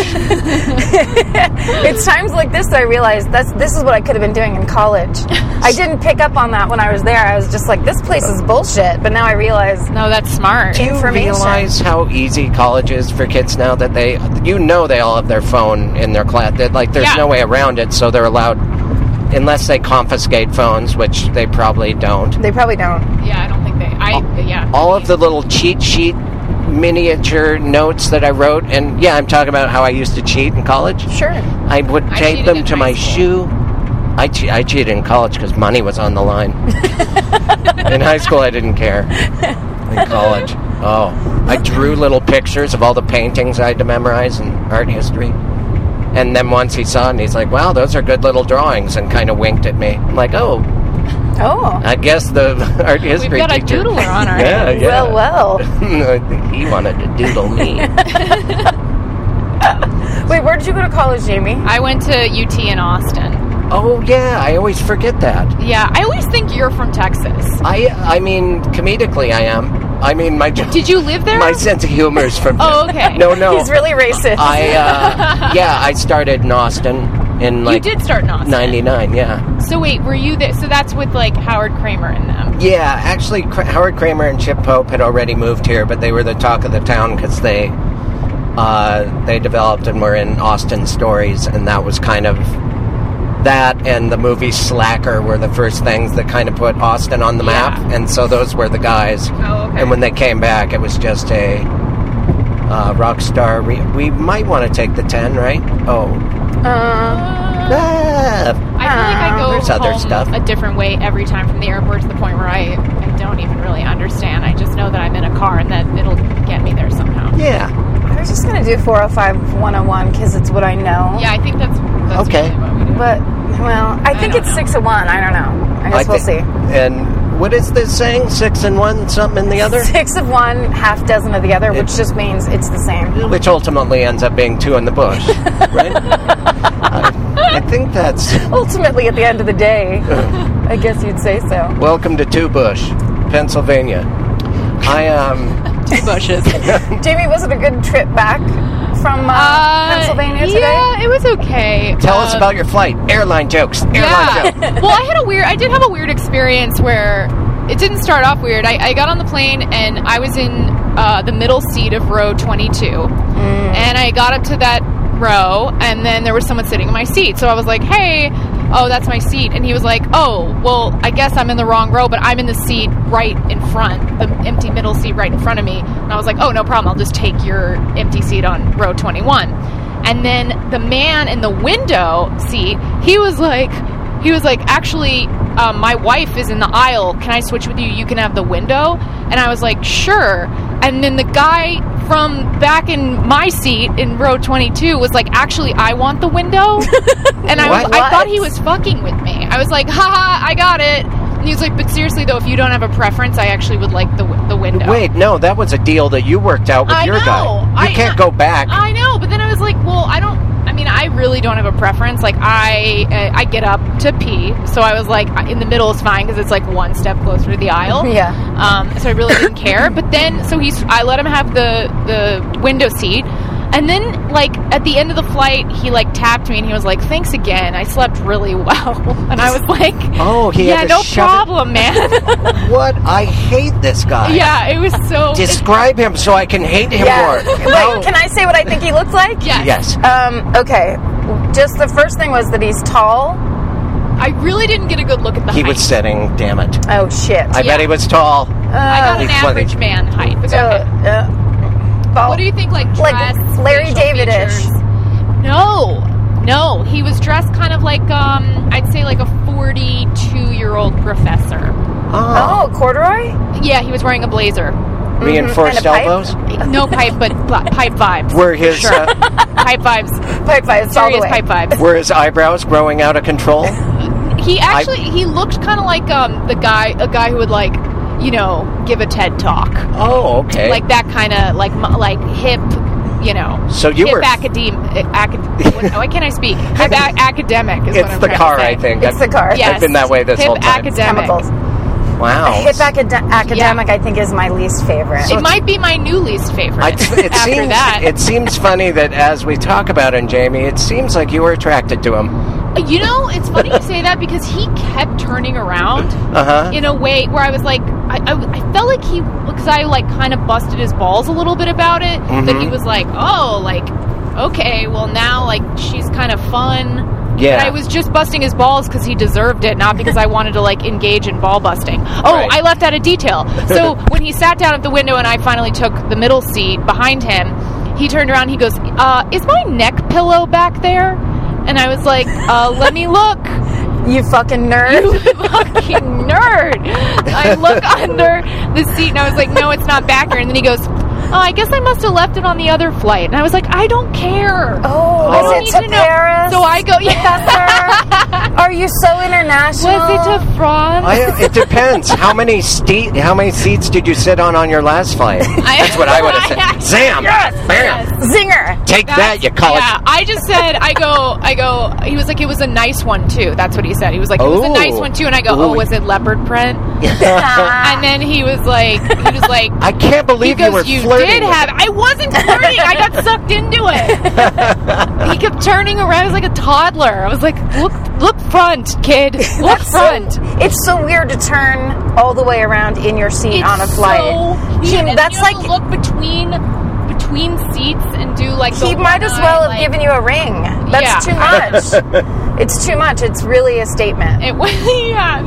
It's times like this that I realize this is what I could have been doing in college. I didn't pick up on that when I was there. I was just like, this place is bullshit. But now I realize... No, that's smart. Do you realize how easy college is for kids now that they all have their phone in their class? That there's no way around it, so they're allowed... Unless they confiscate phones, which they probably don't. They probably don't. Yeah, I don't think they... All of the little cheat sheet miniature notes that I wrote, and I'm talking about how I used to cheat in college. Sure. I would tape them to my shoe. I cheated in college because money was on the line. In high school, I didn't care. In college. I drew little pictures of all the paintings I had to memorize in art history. And then once he saw it, and he's like, wow, those are good little drawings, and kind of winked at me. I'm like, oh. I guess the art history teacher... We've got a doodler on our hands. Yeah. Well. He wanted to doodle me. Wait, where did you go to college, Jamie? I went to UT in Austin. Oh, yeah, I always forget that. Yeah, I always think you're from Texas. I mean, comedically I am. I mean, Did you live there? My sense of humor is from... Oh, okay. No. He's really racist. I started in Austin in You did start in Austin. 99, yeah. So wait, were you there? So that's with Howard Kramer and them? Yeah, actually, Howard Kramer and Chip Pope had already moved here, but they were the talk of the town because they developed and were in Austin Stories, and that was kind of... That and the movie Slacker were the first things that kind of put Austin on the map, and so those were the guys. Oh, okay. And when they came back, it was just a rock star. We might want to take the 10, right? I feel like I go there's home other stuff. a different way every time from the airport to the point where I don't even really understand. I just know that I'm in a car and that it'll get me there somehow. Yeah. I was just going to do 405 101 because it's what I know. Yeah, I think that's okay. Really what we do. But, I think it's 6 of 1. I don't know. I guess we'll see. And what is this saying? 6 and 1, something in the other? 6 of one, half dozen of the other, which just means it's the same. Which ultimately ends up being 2 in the bush, right? I think that's... Ultimately, at the end of the day, I guess you'd say so. Welcome to Two Bush, Pennsylvania. Two bushes. Jamie, was it a good trip back from Pennsylvania today? Yeah, it was okay. Tell us about your flight. Airline jokes. Airline jokes. Well, I did have a weird experience where it didn't start off weird. I got on the plane and I was in the middle seat of row 22. And I got up to that row and then there was someone sitting in my seat. So I was like, hey, oh, that's my seat. And he was like, oh, well, I guess I'm in the wrong row, but I'm in the seat right in front, the empty middle seat right in front of me. And I was like, oh, no problem. I'll just take your empty seat on row 21. And then the man in the window seat, he was like, actually, my wife is in the aisle. Can I switch with you? You can have the window. And I was like, sure. And then the guy from back in my seat in row 22 was like, actually, I want the window. And I thought he was fucking with me. I was like, haha, I got it. And he was like, but seriously though, if you don't have a preference, I actually would like the window. Wait, no, that was a deal that you worked out with your guy. You can't go back. I know, but then I was like, well, I really don't have a preference. Like, I get up to pee, so I was like, in the middle is fine because it's like one step closer to the aisle. Yeah. So I really didn't care. But then, I let him have the window seat. And then, like, at the end of the flight, he, like, tapped me and he was like, thanks again. I slept really well. And I was like, oh, he had to no problem, man. What? I hate this guy. Yeah, it was so... Describe him so I can hate him more. Wait, can I say what I think he looks like? Yes. Okay. Just the first thing was that he's tall. I really didn't get a good look at the height. He was sitting, damn it. Oh, shit. I bet he was tall. I got an average man height. But what do you think, like, dress, Larry David-ish? No. He was dressed kind of like, I'd say like a 42-year-old professor. Oh, corduroy? Yeah, he was wearing a blazer. Reinforced elbows? No pipe, but pipe vibes. Were his... Sure. Pipe vibes. Pipe vibes, all the way. Pipe vibes. Were his eyebrows growing out of control? He looked kind of like a guy who would, like, you know, give a TED talk. Oh, okay. Like that kind of, like hip, you know. So you hip were... why can't I speak? Hip academic is what I'm trying to say. It's the car, I think. It's the car. Yes. I've been that way this whole time. Hip academic. Chemicals. Wow. Hip academic, I think, is my least favorite. It might be my new least favorite. It seems funny that as we talk about him, Jamie, it seems like you were attracted to him. You know, it's funny you say that because he kept turning around in a way where I was like, I felt like because I like kind of busted his balls a little bit about it, that he was like, oh, like, okay, well now, like, she's kind of fun. Yeah. But I was just busting his balls because he deserved it, not because I wanted to, like, engage in ball busting. Oh, right. I left out a detail. So when he sat down at the window and I finally took the middle seat behind him, he turned around and he goes, is my neck pillow back there? And I was like, let me look. You fucking nerd. You fucking nerd. I look under the seat and I was like, no, it's not back here. And then he goes, oh, I guess I must have left it on the other flight. And I was like, I don't care. Was it to Paris? So I go, Professor? Are you so international? Was it to France? It depends. How many seats did you sit on your last flight? That's what I would have said. Zam! Yes! Bam! Zinger! Take that, you college. Yeah, I just said, I go, he was like, it was a nice one too. That's what he said. He was like, it was a nice one too. And I go, was it leopard print? And then he was like, I can't believe you were flirting. I wasn't flirting. I got sucked into it. He kept turning around. I was like a toddler. I was like, look front, kid. Look front. It's so weird to turn all the way around in your seat on a flight. That's like look between seats and do like. He might as well have given you a ring. That's too much. It's too much. It's really a statement. It was, yeah.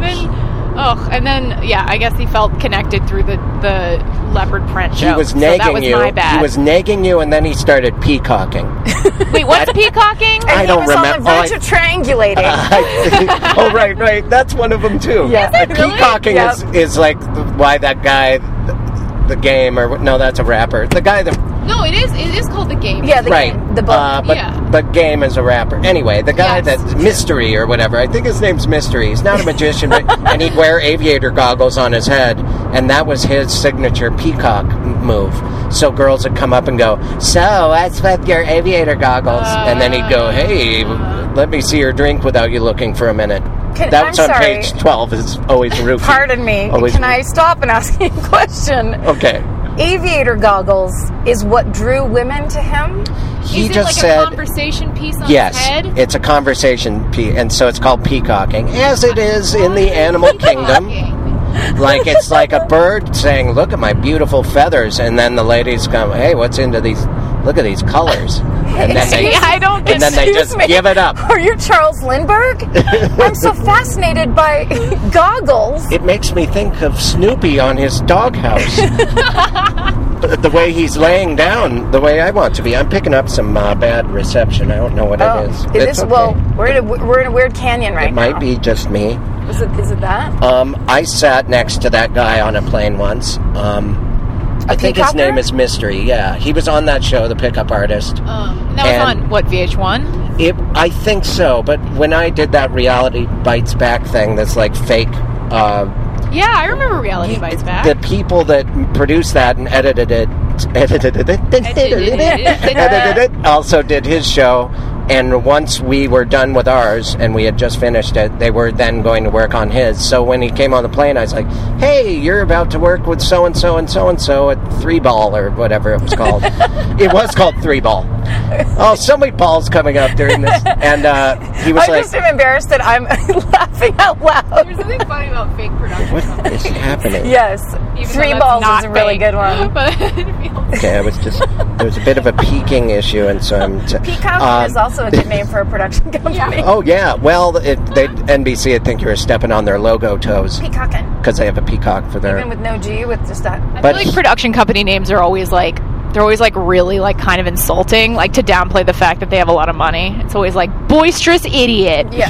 And then, I guess he felt connected through the leopard print joke. He was nagging that was you. My bad. He was nagging you, and then he started peacocking. Wait, what's peacocking? And I don't remember. He was on the verge of triangulating. Oh, right. That's one of them, too. Yeah. Peacocking is like why that guy, the game, or no, that's a rapper. The guy that No, it is called The Game. Yeah, the Right. game. The book. But Game is a rapper. Anyway, the guy Yes. that's Mystery or whatever, I think his name's Mystery. He's not a magician, but, and he'd wear aviator goggles on his head, and that was his signature peacock move. So girls would come up and go, "So, what's with your aviator goggles?" And then he'd go, "Hey, let me see your drink without you looking for a minute." That's I'm on sorry. page 12. Is always Rufy. Pardon me. Always Can I stop and ask you a question? Okay. Aviator goggles is what drew women to him? He Is it just like said, a conversation piece on yes, his head? it's a conversation piece, and so it's called peacocking, as it is in the animal kingdom. Like, it's like a bird saying, "Look at my beautiful feathers," and then the ladies come, "Hey, what's into these? Look at these colors." And then they, I don't get and then they Excuse just me. give it up. Are you Charles Lindbergh? I'm so fascinated by goggles. It makes me think of Snoopy on his doghouse. The way he's laying down, the way I want to be. I'm picking up some bad reception. I don't know what it is. It It's is. okay. Well, we're in a weird canyon right It now. might be just me. Is it that? I sat next to that guy on a plane once. I think his peacocker? name is Mystery. Yeah, he was on that show, The Pickup Artist. And that was And- on, what, VH1? I think so, but when I did that Reality Bites Back thing, that's like fake. Yeah, I remember Reality Bites Back. The people that produced that and edited it also did his show. And once we were done with ours and we had just finished it, they were then going to work on his. So when he came on the plane, I was like, "Hey, you're about to work with so-and-so and so-and-so at 3-Ball," or whatever it was called. It was called 3-Ball. Oh, so many balls coming up during this. And he was I just am embarrassed that I'm laughing out loud. There's something funny about fake production. "What is happening?" Yes. Even though 3 that's balls not is a really fake. good one. But it feels... Okay, there was a bit of a peaking issue, and so I'm... Peacock is also a good name for a production company. Oh, yeah. Well, NBC, I think you were stepping on their logo toes Peacockin'. because they have a peacock for their... Even with no G, with just that. I But feel like he- production company names are always like, they're always like really like kind of insulting, like to downplay the fact that they have a lot of money. It's always like boisterous idiot. Yeah.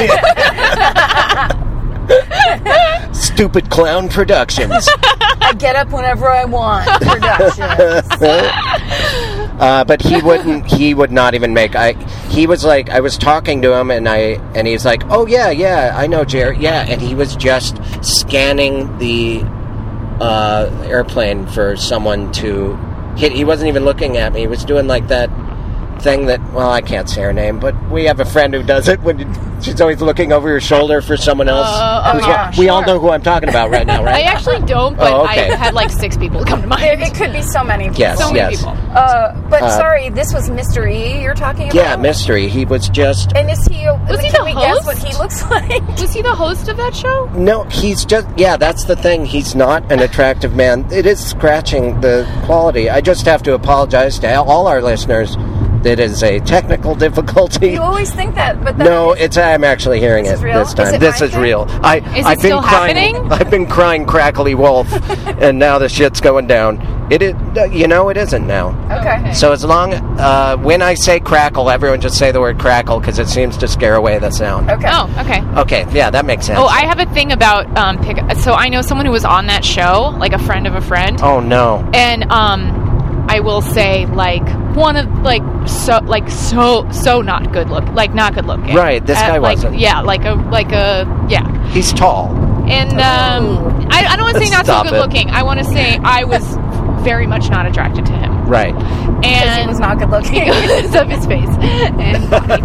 Stupid Clown Productions. I get up whenever I want. Productions. But he would not even make... He was like... I was talking to him, and he's like, "Oh, yeah, I know, Jerry. Yeah." And he was just scanning the airplane for someone to hit. He wasn't even looking at me. He was doing like that thing that... Well, I can't say her name, but we have a friend who does it when she's always looking over her shoulder for someone else. We all know who I'm talking about right now, right? I actually don't, but Oh, okay. I had like 6 people come to mind. It could be so many people. Yes, so many people. But sorry, this was Mr. E you're talking about? Yeah, Mystery. He was just... And is he... Was he can the we guess host? what he looks like? Was he the host of that show? No, he's just... Yeah, that's the thing. He's not an attractive man. It is scratching the quality. I just have to apologize to all our listeners. It is a technical difficulty. You always think that, but No, I'm actually hearing This it is real? this time. Is it This my is thing? real. Is I've it been still crying. happening? I've been crying crackly wolf, and now the shit's going down. It isn't now. Okay. So as long when I say crackle, everyone just say the word crackle because it seems to scare away the sound. Okay. Oh, okay. Okay, yeah, that makes sense. Oh, I have a thing about so I know someone who was on that show, like a friend of a friend. Oh no. And I will say like one of so not good not good looking. Right, this guy wasn't. Yeah, yeah. He's tall. And I don't want to say not so Stop good it. looking. I want to say I was very much not attracted to him. Right. Because And he was not good looking. because of his face and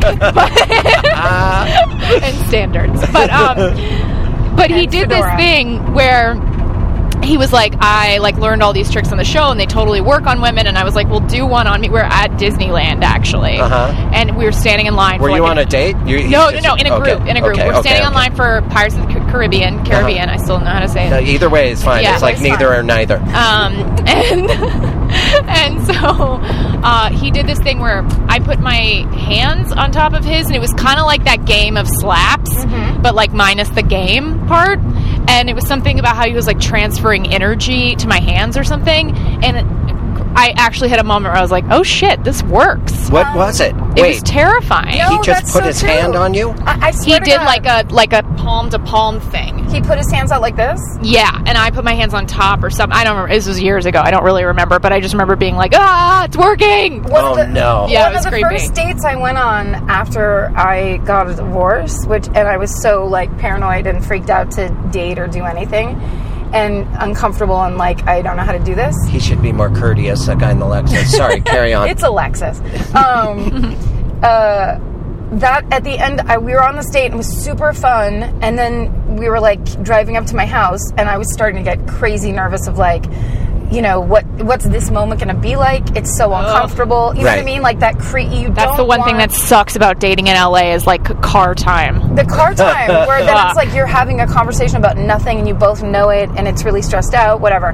body. And standards. But he And did this fedora. thing where he was like, I learned all these tricks on the show and they totally work on women, and I was like, well, do one on me. We're at Disneyland actually. And we were standing in line Were for you on a date? No, in a group. We're standing in line for Pirates of the Caribbean. I still know how to say it. No, either way is fine. Yeah, it's like it's neither fine. or neither. And so he did this thing where I put my hands on top of his, and it was kind of like that game of slaps, but like minus the game part. And it was something about how he was like transferring energy to my hands or something. And I actually had a moment where I was like, oh shit, this works. What was it? It was terrifying. No, he just that's put so his true. hand on you? I He swear to did God. like a palm to palm thing. He put his hands out like this? Yeah, and I put my hands on top or something. I don't remember. This was years ago. I don't really remember, but I just remember being like, it's working. Oh, no. Yeah, it One was of the creepy. first dates I went on after I got a divorce, and I was so like paranoid and freaked out to date or do anything, and uncomfortable and like I don't know how to do this. He should be more courteous, that guy in the Lexus. Sorry, carry on. It's a Lexus. That at the end, we were on this date and it was super fun, and then we were like driving up to my house, and I was starting to get crazy nervous of like, you know, what's this moment going to be like? It's so uncomfortable. You know what I mean? Like that That's the one thing that sucks about dating in LA is like car time. The car time, where then it's like you're having a conversation about nothing and you both know it and it's really stressed out, whatever.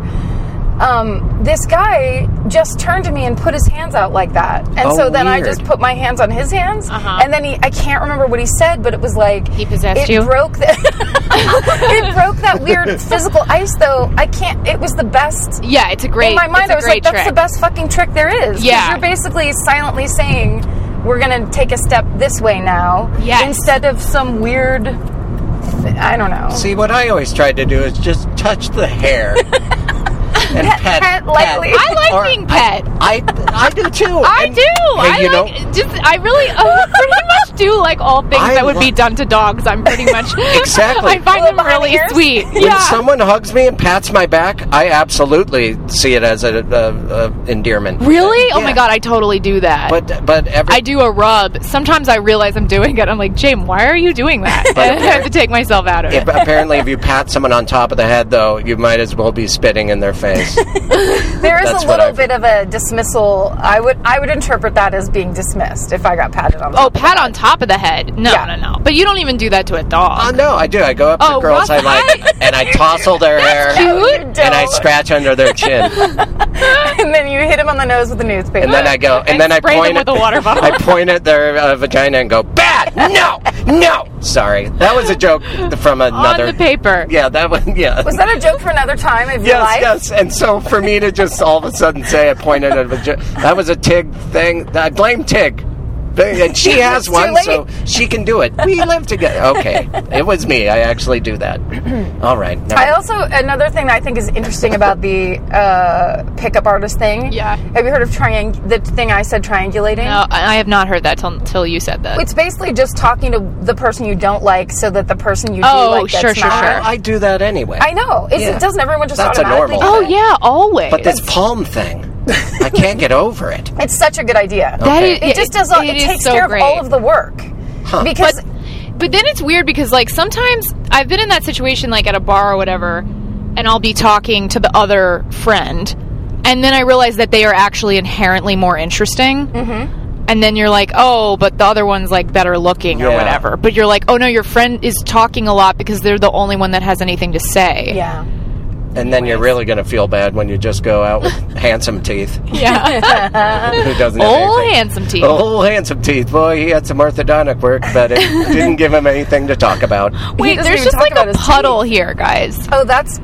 This guy just turned to me and put his hands out like that. And so then I weird. just put my hands on his hands. And then I can't remember what he said, but it was like... He possessed it you? Broke it broke that weird physical ice, though. It was the best... Yeah, it's a great In my mind, I was like, that's trick. the best fucking trick there is. 'Cause Yeah. you're basically silently saying, we're going to take a step this way now. Yes. Instead of some weird... I don't know. See, what I always tried to do is just touch the hair. And Pet lightly. I like Or being pet. I do too. I And, do. hey, I really pretty much do like all things I that would be lo- done to dogs. I'm pretty much Exactly. I find them Behind the really ears? sweet. when Yeah. someone hugs me and pats my back, I absolutely see it as a endearment. Really? Oh Yeah. my god, I totally do that. But I do a rub. Sometimes I realize I'm doing it. I'm like, James, why are you doing that? But- I have to take myself out of it. apparently, if you pat someone on top of the head, though, you might as well be spitting in their face. There is That's a what little I've- bit of a dismissal. I would interpret that as being dismissed if I got patted on. Oh, pat on top of the head. No, Yeah. no. But you don't even do that to a dog. No, I do. I go up to Oh, girls I rough like, and I tousle their hair, cute. and I scratch under their chin, And then you hit him on the nose with a newspaper. and then I go, and then I spray point them with a water bottle. I point at their vagina and go, "Bad! No! Sorry, that was a joke from another. On the paper. Yeah, that one. Yeah. Was that a joke for another time of your life? Yes. And so for me to just all of a sudden say I pointed at a vagina, that was a Tig thing. I blame Tig. And she has It's too one, late. so she can do it. We live together. Okay. It was me. I actually do that. All right. I also, another thing that I think is interesting about the pickup artist thing. Yeah. Have you heard of the thing I said, triangulating? No, I have not heard that till you said that. It's basically just talking to the person you don't like so that the person you do Oh, like gets sure. mad. I do that anyway. I know. Yeah. Doesn't everyone just That's a automatically normal. do Oh it? yeah, always. But this palm thing, I can't get over it. It's such a good idea. That Okay. is- It just does all, it is takes so care great. of all of the work. Huh. Because But then it's weird because like sometimes I've been in that situation like at a bar or whatever, and I'll be talking to the other friend, and then I realize that they are actually inherently more interesting. Mm-hmm. And then you're like, oh, but the other one's like better looking or Yeah. whatever. But you're like, oh no, your friend is talking a lot because they're the only one that has anything to say. yeah. And then you're really going to feel bad when you just go out with handsome teeth. Yeah. Who doesn't have Old anything. handsome teeth. Oh, handsome teeth. Boy, he had some orthodontic work, but it didn't give him anything to talk about. Wait, doesn't there's even just talk like about a his puddle here, guys. Oh, that's...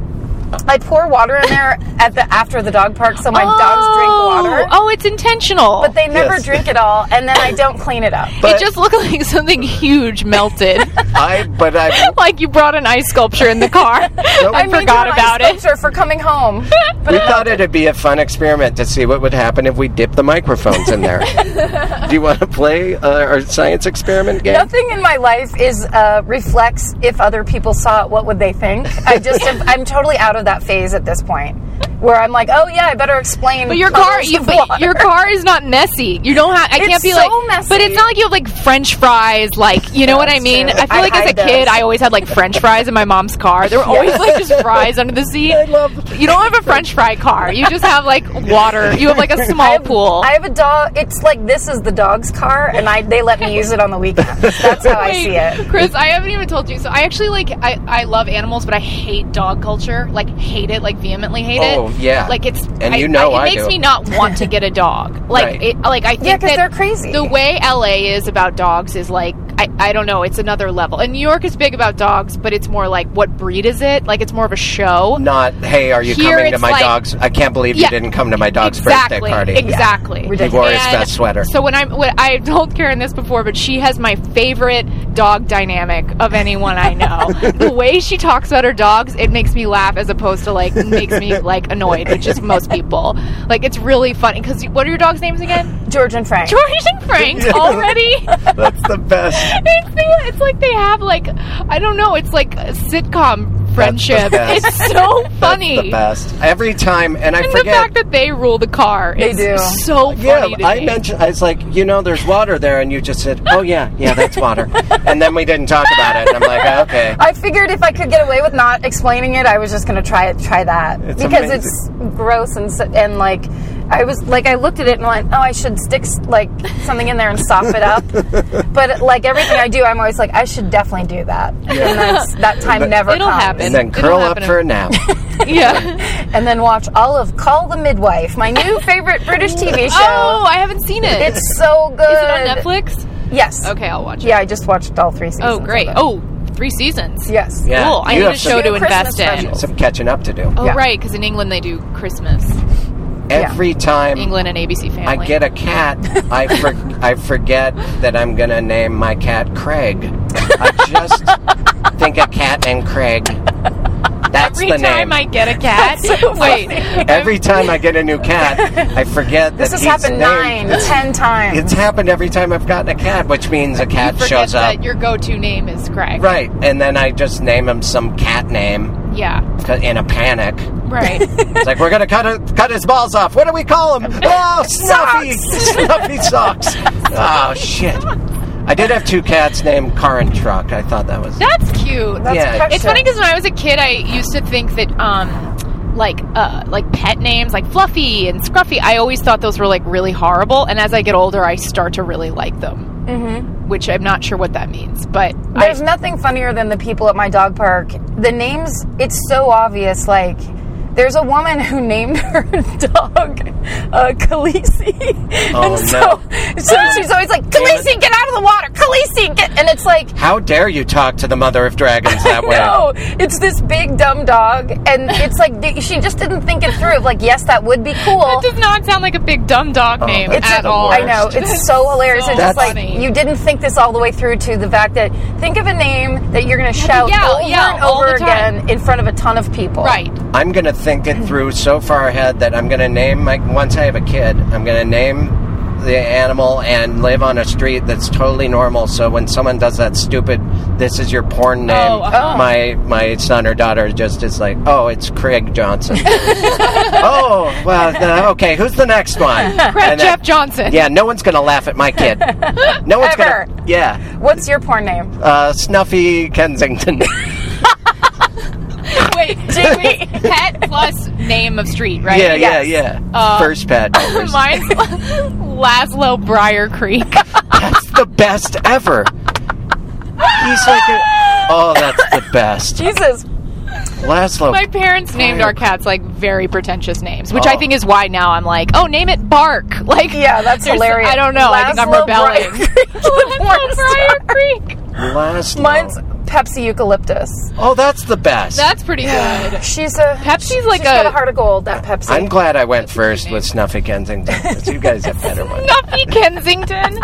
I pour water in there after the dog park so my dogs drink water. Oh, it's intentional. But they never Yes. drink it all, and then I don't clean it up. But- it just looked like something huge melted. I Like you brought an ice sculpture in the car. I I made forgot you an about ice it. sculpture for coming home. we thought it'd be a fun experiment to see what would happen if we dipped the microphones in there. Do you want to play our science experiment game? Nothing in my life is reflects if other people saw it, what would they think? I'm totally out of that phase at this point, where I'm like, oh yeah, I better explain. But your puddles of water. your car is not messy. You don't have. I It's can't be so like. messy. But it's not like you have like French fries. Like you know what I That's mean. true. I feel I like as a hide kid, those. I always had like French fries in my mom's car. There were always like just fries under the seat. I love You don't have a French fry car. You just have like water. You have like a small pool. I have a dog. It's like this is the dog's car, and they let me use it on the weekend. That's how I Wait, see it. Chris, I haven't even told you. So I actually like I love animals, but I hate dog culture. Like hate it, like vehemently hate it. Oh, yeah. Like it's And you know it I makes do. me not want to get a dog. Like Right. it, like I think Yeah, 'cause that they're crazy. The way LA is about dogs is like I don't know, it's another level. And New York is big about dogs, but it's more like, what breed is it? Like, it's more of a show. Not, hey, are you Here coming to it's my like- dog's? I can't believe you didn't come to my dog's birthday party. Exactly. He wore his best sweater. So when I told Karen this before, but she has my favorite dog dynamic of anyone I know. The way she talks about her dogs, it makes me laugh as opposed to like makes me like annoyed, which is most people. Like, it's really funny because what are your dogs' names again? George and Frank. George and Frank already. That's the best. It's like they have like, I don't know, it's like a sitcom friendship. That's the best. It's so funny. That's the best. Every time, and I And forget. the fact that they rule the car They is do. so funny to I me. mentioned, I was like, there's water there, and you just said, oh, yeah, that's water. And then we didn't talk about it, and I'm like, okay. I figured if I could get away with not explaining it, I was just going to try that It's because amazing. it's gross and like I was like I looked at it and went, oh, I should stick like something in there and sop it up. But like everything I do, I'm always like, I should definitely do that. And that time never It'll comes. happen. And then It'll curl up happen. for a nap. Yeah. And then watch all of Call the Midwife, my new favorite British TV show. Oh, I haven't seen it. It's so good. Is it on Netflix? Yes. Okay, I'll watch it. Yeah, I just watched all 3 seasons. Oh, great. of it. Oh, 3 seasons. Yes. Yeah. Cool. I You need have a some- show to New Christmas invest in. specials. Some catching up to do. Oh, Yeah. right, because in England they do Christmas. Every time England and ABC Family. I get a cat, I forget that I'm going to name my cat Craig. I just think a cat named Craig. That's Every the time name. I get a cat. Wait. Every time I get a new cat, I forget that This has he's happened named. 10 times. It's happened every time I've gotten a cat, which means a cat Forget shows up. that your go-to name is Craig. Right, and then I just name him some cat name Yeah. in a panic. Right. It's like, we're going to cut his balls off. What do we call him? Oh, Snuffy! Snuffy socks. Oh, shit. I did have 2 cats named Car and Truck. I thought that was... That's cute. That's Yeah. precious. It's funny because when I was a kid, I used to think that like pet names like Fluffy and Scruffy, I always thought those were like really horrible. And as I get older, I start to really like them. Mm-hmm. Which I'm not sure what that means, but There's nothing funnier than the people at my dog park. The names, it's so obvious. Like, there's a woman who named her dog Khaleesi. Oh, and so she's always like, Khaleesi, get out of the water! Khaleesi, get... And it's like, How dare you talk to the mother of dragons that way? no, it's this big dumb dog, and it's like she just didn't think it through. Of like, yes, that would be cool. it does not sound like a big dumb dog name that's at the all. worst. I know, it's so hilarious. so It's just like funny. you didn't think this all the way through to the fact that think of a name that you're going to shout yell, over yell and all over the time. again in front of a ton of people. Right. I'm going to think it through so far ahead that I'm going to name, once I have a kid, I'm going to name the animal and live on a street that's totally normal, so when someone does that stupid, this is your porn name, Oh, uh-huh. my son or daughter just is like, oh, it's Craig Johnson. Oh, well, okay, who's the next one? Craig Jeff Johnson. Yeah, no one's going to laugh at my kid. No one's Ever. going to... Yeah. What's your porn name? Snuffy Kensington. Wait, Jamie. pet plus name of street, right? Yeah, Yes. yeah. First pet. First. Mine's Laszlo Briar Creek. That's the best ever. He's like that's the best. Jesus. Laszlo. My parents named our cats like very pretentious names, which Oh. I think is why now I'm like, oh, name it Bark. Like, Yeah, that's there's- hilarious. I don't know. I think I'm Laszlo rebelling. Briar Creek, the Laszlo worst. Briar Creek. Laszlo. Mine's Pepsi Eucalyptus. Oh, that's the best. That's pretty good. She's a Pepsi's like she's got a- a heart of gold. That Pepsi. I'm glad I went first with Snuffy Kensington. 'Cause you guys have better ones. Snuffy Kensington.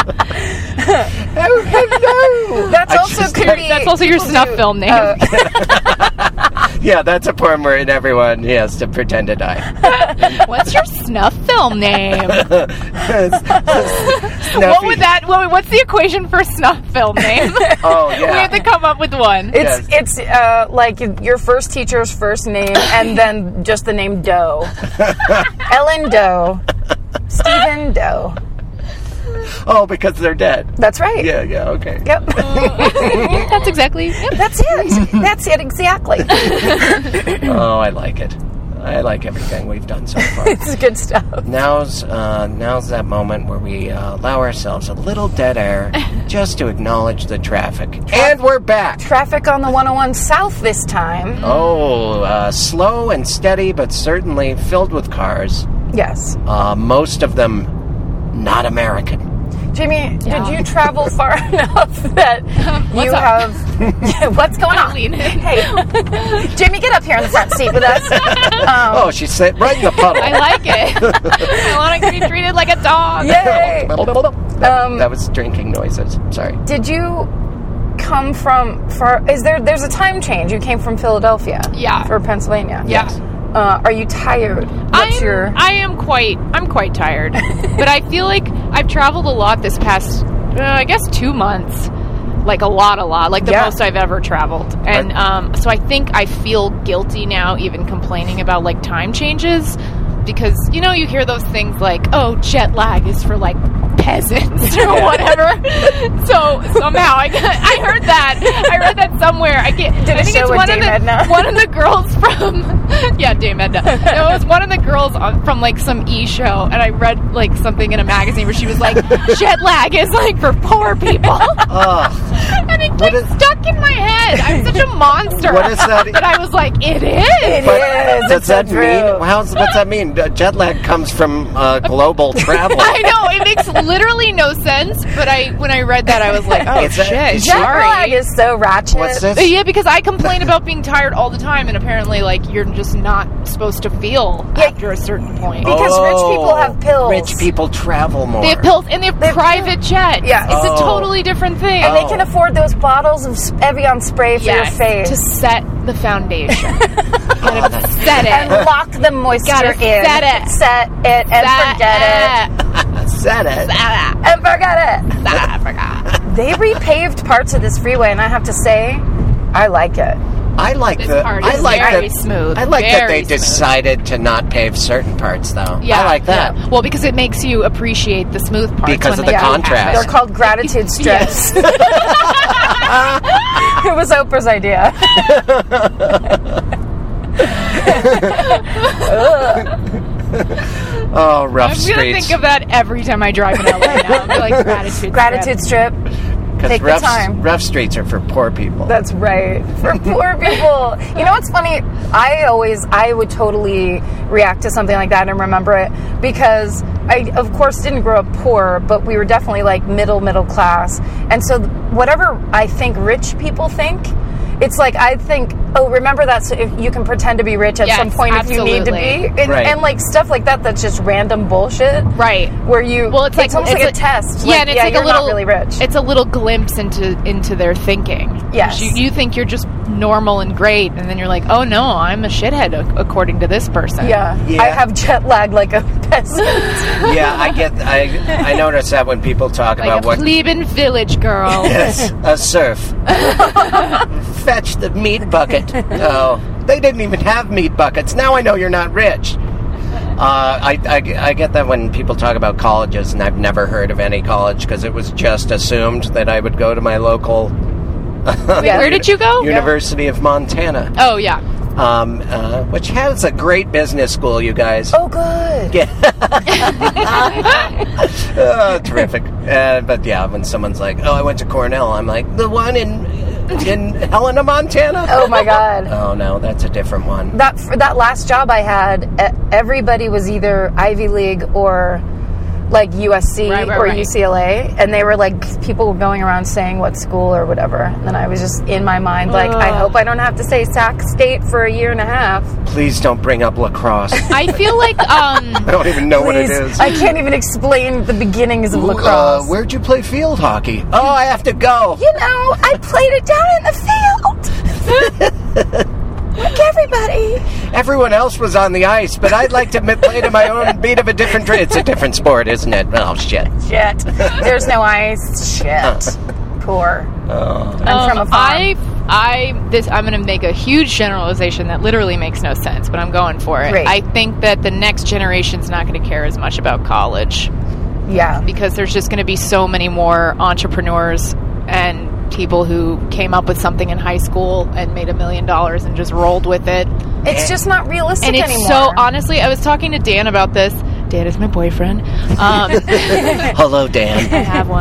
That's I also just- could be. That's also your people snuff do, film name. Yeah, that's a porn where everyone has to pretend to die. What's your snuff film name? What Snuffy. would that? What's the equation for snuff film name? Oh, yeah. We have to come up with one. It's like your first teacher's first name and then just the name Doe. Ellen Doe. Stephen Doe. Oh, because they're dead. That's right. Yeah, okay. Yep. That's exactly. Yep. That's it. That's it exactly. Oh, I like it. I like everything we've done so far. It's good stuff. Now's that moment where we allow ourselves a little dead air just to acknowledge the traffic. And we're back. Traffic on the 101 South this time. Oh, slow and steady, but certainly filled with cars. Yes. Most of them not American. Jamie, did you travel far enough that you have... What's going on? Hey, Jamie, get up here in the front seat with us. She's sitting right in the puddle. I like it. I want to be treated like a dog. Yay! That was drinking noises. Sorry. Did you come from... There's a time change. You came from Philadelphia. Yeah. For Pennsylvania. Yeah. Are you tired? I'm quite tired. But I feel like I've traveled a lot this past, I guess, 2 months. Like a lot. Like the most I've ever traveled. And so I think I feel guilty now even complaining about like time changes. Because, you know, you hear those things like, oh, jet lag is for like peasants or whatever. So somehow I heard that. I read that somewhere. I think it's one of the girls from Dame Edna. It was one of the girls from like some show, and I read like something in a magazine where she was like, jet lag is like for poor people. And it like stuck in my head. I'm such a monster. What is that? But I was like, it is. It is. Does that mean? What's that mean? Jet lag comes from global travel. I know, it makes literally no sense, but when I read that, I was like, oh, shit. Jet lag is so ratchet. What's this? Yeah, because I complain about being tired all the time, and apparently, like, you're just not supposed to feel after a certain point. Because rich people have pills. Rich people travel more. They have pills, and they have private jets. Yeah. It's a totally different thing. And they can afford those bottles of Evian spray for your face. To set the foundation. Gotta set it. And lock the moisture in. Set it. Set it and forget it. Set it. And forget it. They repaved parts of this freeway, and I have to say, I like it. I like very smooth. I like that they smooth. decided to not pave certain parts, though. Yeah, I like that. Yeah. Well, because it makes you appreciate the smooth parts because of when the contrast. They're called gratitude strips. It was Oprah's idea. Oh, rough streets. I'm going to think of that every time I drive in LA now. I'm like, gratitude strip. Take the time. Rough streets are for poor people. That's right. For poor people. You know what's funny? I would totally react to something like that and remember it because I, of course, didn't grow up poor, but we were definitely like middle class. And so whatever I think rich people think, it's like I think, remember that so if you can pretend to be rich at some point absolutely. if you need to be. And like stuff like that's just random bullshit. Right. Where you, it's almost like a test. Yeah, and it's like you're a little, not really rich. It's a little glimpse into their thinking. Yes. You think you're just normal and great, and then you're like, oh no, I'm a shithead according to this person. Yeah. I have jet lag like a peasant. Yeah, I notice that when people talk like about a plebeian village girl. Yes, a serf. Fetch the meat bucket. Oh, they didn't even have meat buckets. Now I know you're not rich. I get that when people talk about colleges, and I've never heard of any college because it was just assumed that I would go to my local. Where did you go? University of Montana. Oh yeah. Which has a great business school, you guys. Oh, good. Yeah. Terrific. But yeah, when someone's like, "Oh, I went to Cornell," I'm like, "The one in Helena, Montana." Oh my God. Oh no, that's a different one. That last job I had, everybody was either Ivy League or like USC or UCLA, and they were like, people were going around saying what school or whatever, and I was just in my mind like, I hope I don't have to say Sac State for a year and a half. Please don't bring up lacrosse. I feel like I don't even know what it is. I can't even explain the beginnings of lacrosse. Where'd you play field hockey? Oh, I have to go. You know, I played it down in the field. Like everybody. Everyone else was on the ice, but I'd like to play to my own beat of a different trade. It's a different sport, isn't it? Oh, shit. There's no ice. Shit. Poor. I'm from a farm. I'm going to make a huge generalization that literally makes no sense, but I'm going for it. Great. I think that the next generation's not going to care as much about college. Yeah. Because there's just going to be so many more entrepreneurs and people who came up with something in high school and made $1 million and just rolled with it. It's just not realistic and it's anymore. So honestly, I was talking to Dan about this. Dan is my boyfriend. Hello, Dan. I have one.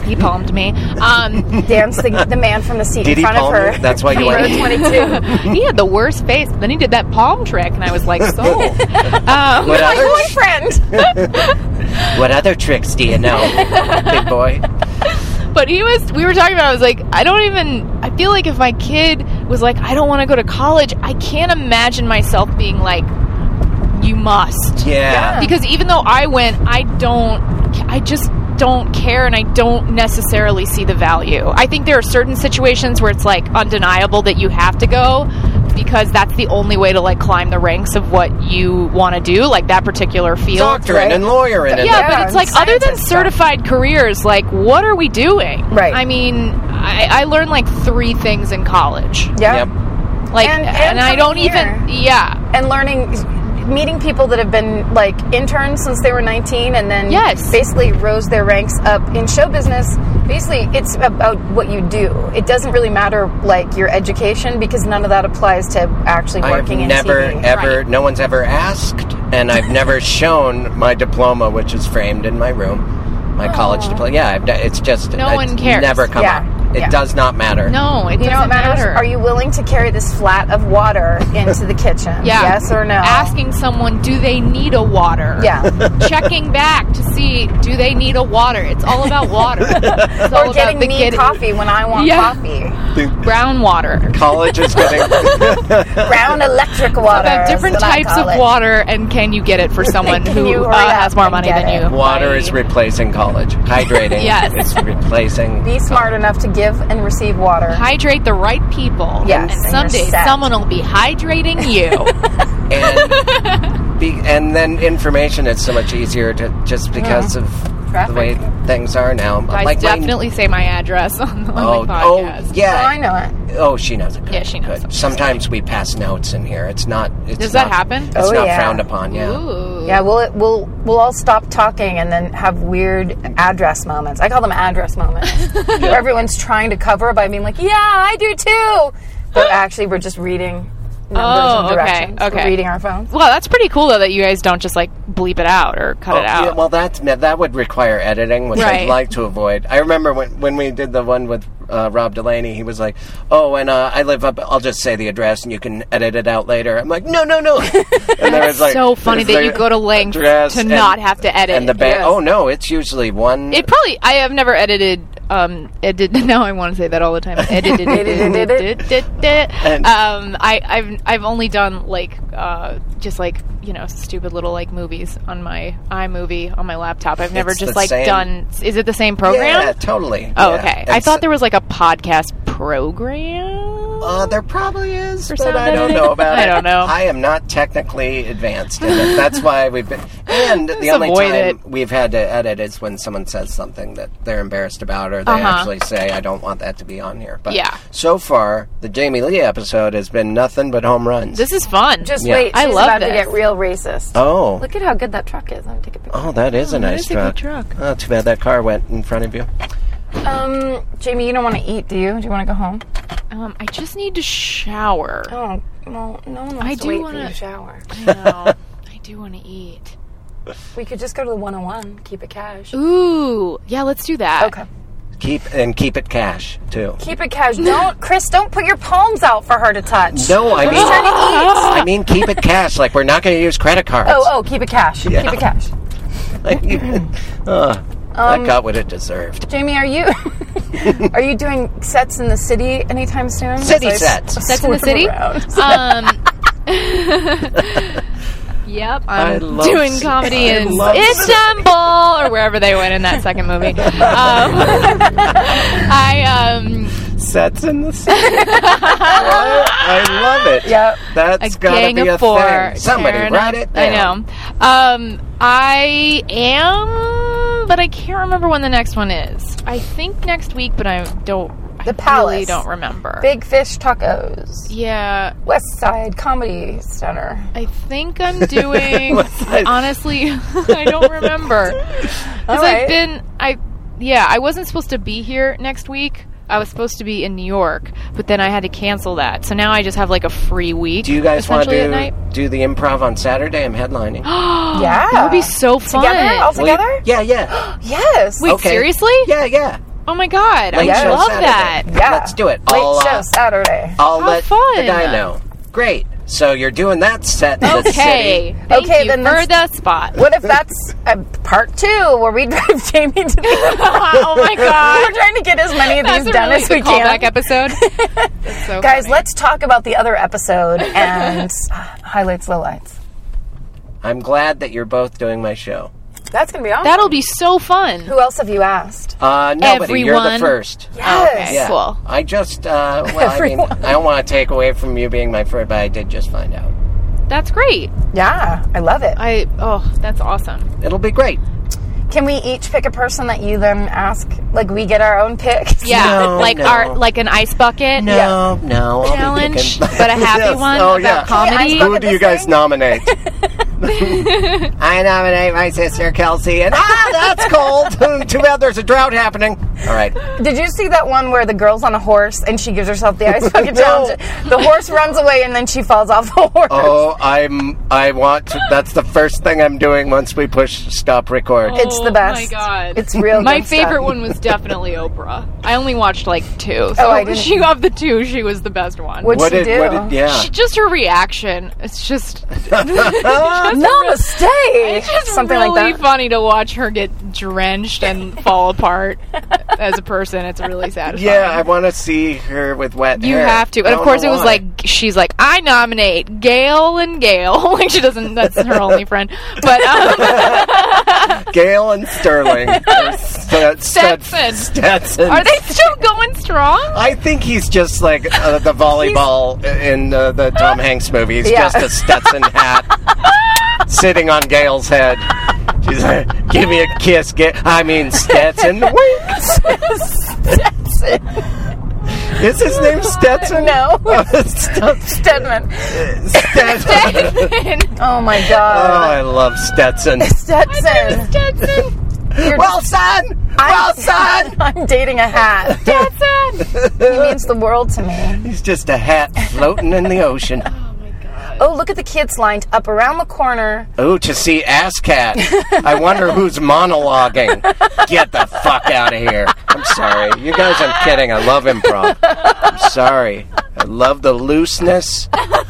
He palmed me. Dance the man from the seat Did in he front of palm her. you? That's why you went. Row 22. He had the worst face. Then he did that palm trick, and I was like, so. What My other, boyfriend. what other tricks do you know, big boy? But we were talking about, I was like, I feel like if my kid was like, I don't want to go to college, I can't imagine myself being like, you must. Yeah. Because even though I went, I just don't care, and I don't necessarily see the value. I think there are certain situations where it's like undeniable that you have to go, because that's the only way to like climb the ranks of what you want to do, like that particular field. Doctorate right? and lawyering. And Yeah, but it's like, other than scientist certified careers, like, what are we doing? Right. I mean, I learned like 3 things in college. Yeah. Yep. Like, And I don't coming even, yeah. And meeting people that have been like interns since they were 19 and then Yes. basically rose their ranks up in show business. Basically, it's about what you do. It doesn't really matter like your education, because none of that applies to actually working in never, TV. ever, Right. no one's ever asked, and I've never shown my diploma, which is framed in my room, my college diploma. Yeah, it's just... No one cares. Never come Yeah. up. It Yeah. does not matter. No, it You know what doesn't matters? matter. Are you willing to carry this flat of water into the kitchen? Yeah. Yes or no? Asking someone, do they need a water? Yeah. Checking back to see, do they need a water? It's all about water. It's all Or getting about the me kid. coffee when I want Yeah. coffee. Brown water. College is getting... Brown electric water. About different is what I types call of it. water, and can you get it for someone Can who you hurry up has more and money get than it? you? Water Bye. is replacing college. Hydrating Yes. is replacing... Be smart enough to give and receive water. Hydrate the right people. Yes, And and someday you're set. someone will be hydrating you. And then information is so much easier to just because of Traffic. the way things are now. I Like my- definitely say my address on the Oh, podcast. yeah. Oh, I know it. Oh, she knows it. Good, Yeah, she knows good. it. Sometimes we pass notes in here. It's not. It's Does not, that happen? It's Oh, not yeah. frowned upon. Yeah. Ooh. Yeah, we'll all stop talking and then have weird address moments. I call them address moments. Where everyone's trying to cover by being like, "Yeah, I do too," but actually we're just reading numbers Oh, and okay, directions. okay. We're reading our phones. Well, that's pretty cool, though, that you guys don't just, like, bleep it out or cut it out. Yeah, well, that would require editing, which Right. I'd like to avoid. I remember when we did the one with Rob Delaney, he was like, "Oh, and I live up. I'll just say the address, and you can edit it out later." I'm like, "No." And there was like, so funny there's that you the go to lengths address to and- not have to edit. And the Yes. Oh no, it's usually one. It probably. I have never edited. Now I want to say that all the time. I've only done like just like stupid little like movies on my iMovie on my laptop. I've never It's just the like same- done. Is it the same program? Yeah, totally. Oh, Yeah. okay. And I thought so- there was like a podcast program. There probably is, For but sound I don't editing? know about it. I don't know. I am not technically advanced in it. That's why we've been... And the only avoid time it. we've had to edit is when someone says something that they're embarrassed about, or they actually say, I don't want that to be on here. But Yeah. so far, the Jamie Lee episode has been nothing but home runs. This is fun. Just Yeah. wait, I she's love about to this. get real racist. Oh. Look at how good that truck is. I'm gonna take a picture. Oh, that is a nice is a good truck. truck. Oh, too bad that car went in front of you. Jamie, you don't want to eat, do you? Do you want to go home? I just need to shower. Oh, well, no one wants I to do wait for wanna- you to shower. I know. I do want to eat. We could just go to the 101, keep it cash. Ooh, yeah, let's do that. Okay. Keep it cash, too. Keep it cash. Chris, don't put your palms out for her to touch. No, I We're mean... trying to eat. I mean, keep it cash. Like, we're not going to use credit cards. Oh, keep it cash. Yeah. Keep it cash. That got what it deserved. Jamie, are you doing sets in the city anytime soon? City As I sets. Sets in the swim city? around. Yep, I I'm love doing s- comedy I in love s- Istanbul or wherever they went in that second movie. Sets in the city. I love it. Yep. That's A gotta gang be of a four. thing. Somebody tearing write up- it down. I know. I am, but I can't remember when the next one is. I think next week, but I The really Palace. don't remember. Big Fish Tacos. Yeah, West Side Comedy Center. I think I'm doing. What's that? Honestly, I don't remember because Alright. I wasn't supposed to be here next week. I was supposed to be in New York, but then I had to cancel that. So now I just have like a free week. Do you guys want essentially, at to night. do the improv on Saturday? I'm headlining. Yeah. That would be so fun. Together? All together? Yeah. Yes. Wait, seriously? Yeah. Oh my God, Late I show love Saturday. that. Yeah. Let's do it. Late show Saturday. I'll How let fun. the guy know. Great. So you're doing that set in the Okay. city. Thank Okay, you then for the spot. What if that's part 2 where we drive Jamie to the... Oh my God. We're trying to get as many of That's these a done really as we good callback can. episode. That's so Guys, funny. let's talk about the other episode and highlights, lowlights. I'm glad that you're both doing my show. That's going to be awesome. That'll be so fun. Who else have you asked? Nobody. You're the Everyone. first. Yes. Okay. Yeah. Cool. I just, I don't want to take away from you being my first, but I did just find out. That's great. Yeah, I love it. That's awesome. It'll be great. Can we each pick a person that you then ask? Like, we get our own picks? Yeah, No, like an ice bucket No, I'll be challenge, picking- but a happy Yes. one Oh, about yeah. comedy. Hey, Who do you guys nominate? I nominate my sister Kelsey, and that's cold. Too bad there's a drought happening. All right. Did you see that one where the girl's on a horse and she gives herself the ice bucket No. challenge? The horse runs away and then she falls off the horse. Oh, I want to. That's the first thing I'm doing once we push stop record. It's the best. Oh my God. It's real My good favorite stuff. one was definitely Oprah. I only watched like 2. So Oh, I didn't- of the 2, she was the best one. What'd she do? Yeah. Just her reaction. It's just Namaste! it's just Something really like that. funny to watch her get drenched and fall apart as a person. It's really satisfying. Yeah, I want to see her with wet You hair. have to. I And of don't course know it was why. like, she's like, I nominate Gail and Gail. Like she doesn't, that's her only friend. But, Gail and Sterling. Or Stetson. Stetson. are they still going strong? I think he's just like the volleyball in the Tom Hanks movie. He's Yeah. just a Stetson hat sitting on Gail's head. She's like, give me a kiss. Stetson. Wink. Stetson. Is his name Stetson? No. Stetson. Stedman. Oh my Oh, god. I love Stetson. Stetson. Stetson. Well, son. I'm dating a hat. Stetson. He means the world to me. He's just a hat floating in the ocean. Oh, look at the kids lined up around the corner. Oh, to see Ass Cat. I wonder who's monologuing. Get the fuck out of here. I'm sorry. You guys, I'm kidding. I love improv. I'm sorry. I love the looseness.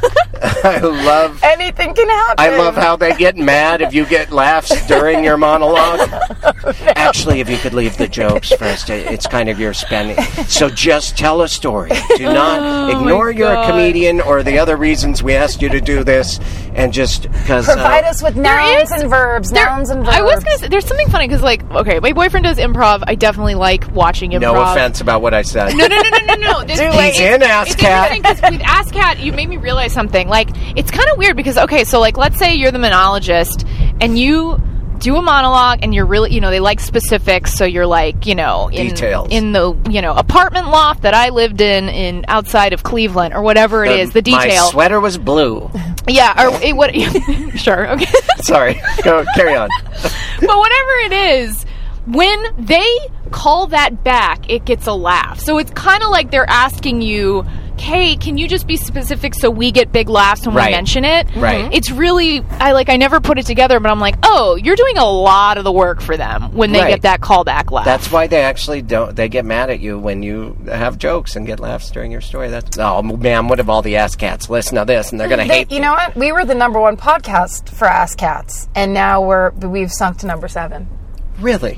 I love... Anything can happen. I love how they get mad if you get laughs during your monologue. Actually, if you could leave the jokes first, it's kind of your spending. So just tell a story. Do not ignore you're a comedian or the other reasons we asked you to do this, and just because Provide us with nouns is- and verbs. Nouns and verbs. I was going to say, there's something funny because, like, okay, my boyfriend does improv. I definitely like watching improv. no offense about what I said. No. This- He's in Ass It's Cat. interesting 'cause with Ass Cat, you made me realize something. Like, it's kind of weird because, okay, so, like, let's say you're the monologist and you do a monologue and you're really, they like specifics, so you're like, Details. in the, apartment loft that I lived in outside of Cleveland or whatever it is, the detail. My sweater was blue. Yeah, or what? Sure, okay. Sorry. Go carry on. But whatever it is, when they call that back, it gets a laugh. So it's kind of like they're asking you, hey, can you just be specific so we get big laughs when Right. we mention it? Right. It's really, I never put it together, but I'm like, oh, you're doing a lot of the work for them when they Right. get that callback laugh. That's why they actually don't. They get mad at you when you have jokes and get laughs during your story. That's oh man, what if all the ass cats listen to this and they're gonna hate You know what? We were the #1 podcast for Ass Cats, and now we've sunk to number 7. Really?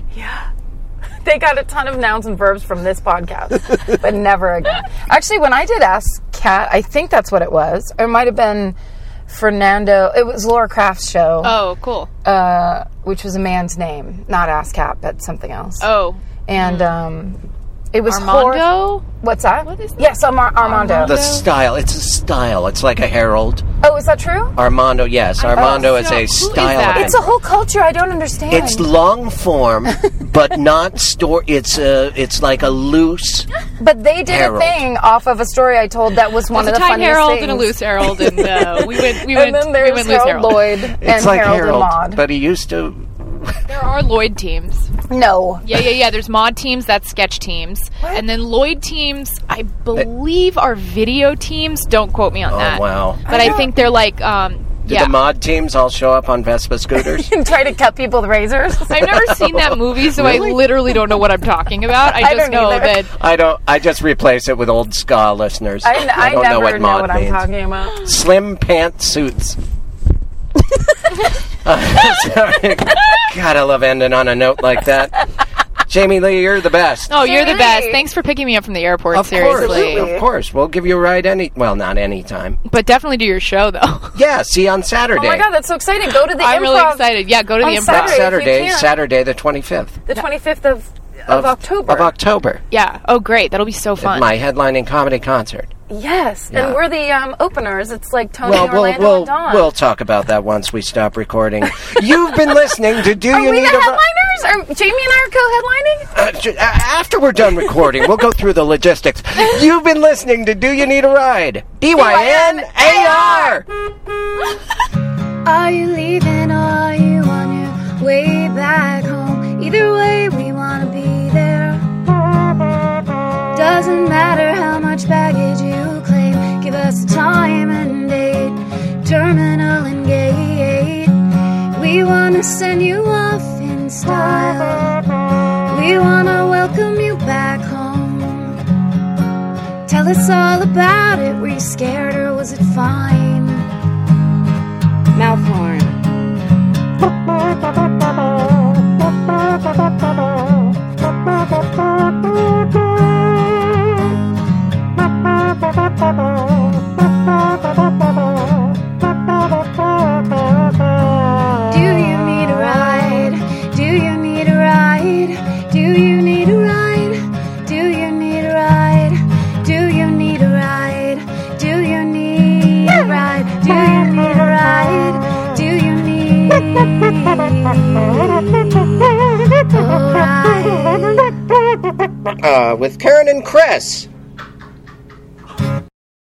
They got a ton of nouns and verbs from this podcast, but never again. Actually, when I did Ask Cat, I think that's what it was. Or it might have been Fernando. It was Laura Kraft's show, oh, cool. which was a man's name, not Ask Cat, but something else. Oh, And it was Armando? What's that? What is that? Yes, Armando. The style. It's a style. It's like a herald. Oh, is that true? Armando, yes. Armando is so a who is style. that? of It's a whole culture I don't understand. It's long form, but not store. It's like a loose. But they did Herald. a thing off of a story I told that was one There's of a the tight funniest Herald things. and a loose Herald, and we went And then there's loose Harold Herald. Lloyd It's and like Harold Herald, and Maude. but he used to. There are Lloyd teams. No. Yeah. There's mod teams, that's sketch teams. What? And then Lloyd teams, I believe, are video teams. Don't quote me on that. Oh wow! But I think they're like Did the mod teams all show up on Vespa scooters? And try to cut people with razors. I've never seen that movie, so Really? I literally don't know what I'm talking about. I just don't know either. that. I just replace it with old ska listeners. I don't never know what mod I'm means. talking about. Slim pant suits. Sorry. God, I love ending on a note like that. Jamie Lee, you're the best. Oh, you're the Jamie. best. Thanks for picking me up from the airport, seriously. Of course. We'll give you a ride not any time. But definitely do your show, though. Yeah, see you on Saturday. Oh my God, that's so exciting. Go to the I'm Improv. really excited. Yeah, go to the On Improv. Saturday. If you can. Saturday the 25th. The 25th of October. Of October. Yeah. Oh, great. That'll be so fun. My headlining comedy concert. Yes, Yeah. and we're the openers. It's like Tony, Orlando, we'll and Dawn. we'll talk about that once we stop recording. You've been listening to Do Are You we Need the a headliners? Are Jamie and I are co-headlining? After we're done recording, we'll go through the logistics. You've been listening to Do You Need a Ride? BYNAR! Are you leaving or are you on your way back home? Either way, we want to be there. Doesn't matter how much baggage you claim. Give us a time and date, terminal and gate. We want to send you off in style. We want to welcome you back home. Tell us all about it. Were you scared or was it fine? Mouth horn. Do you need a ride? Do you need a ride? Do you need a ride? Do you need a ride? Do you need a ride? Do you need a ride? Do you need a ride? Do you need a ride? With Karen and Chris.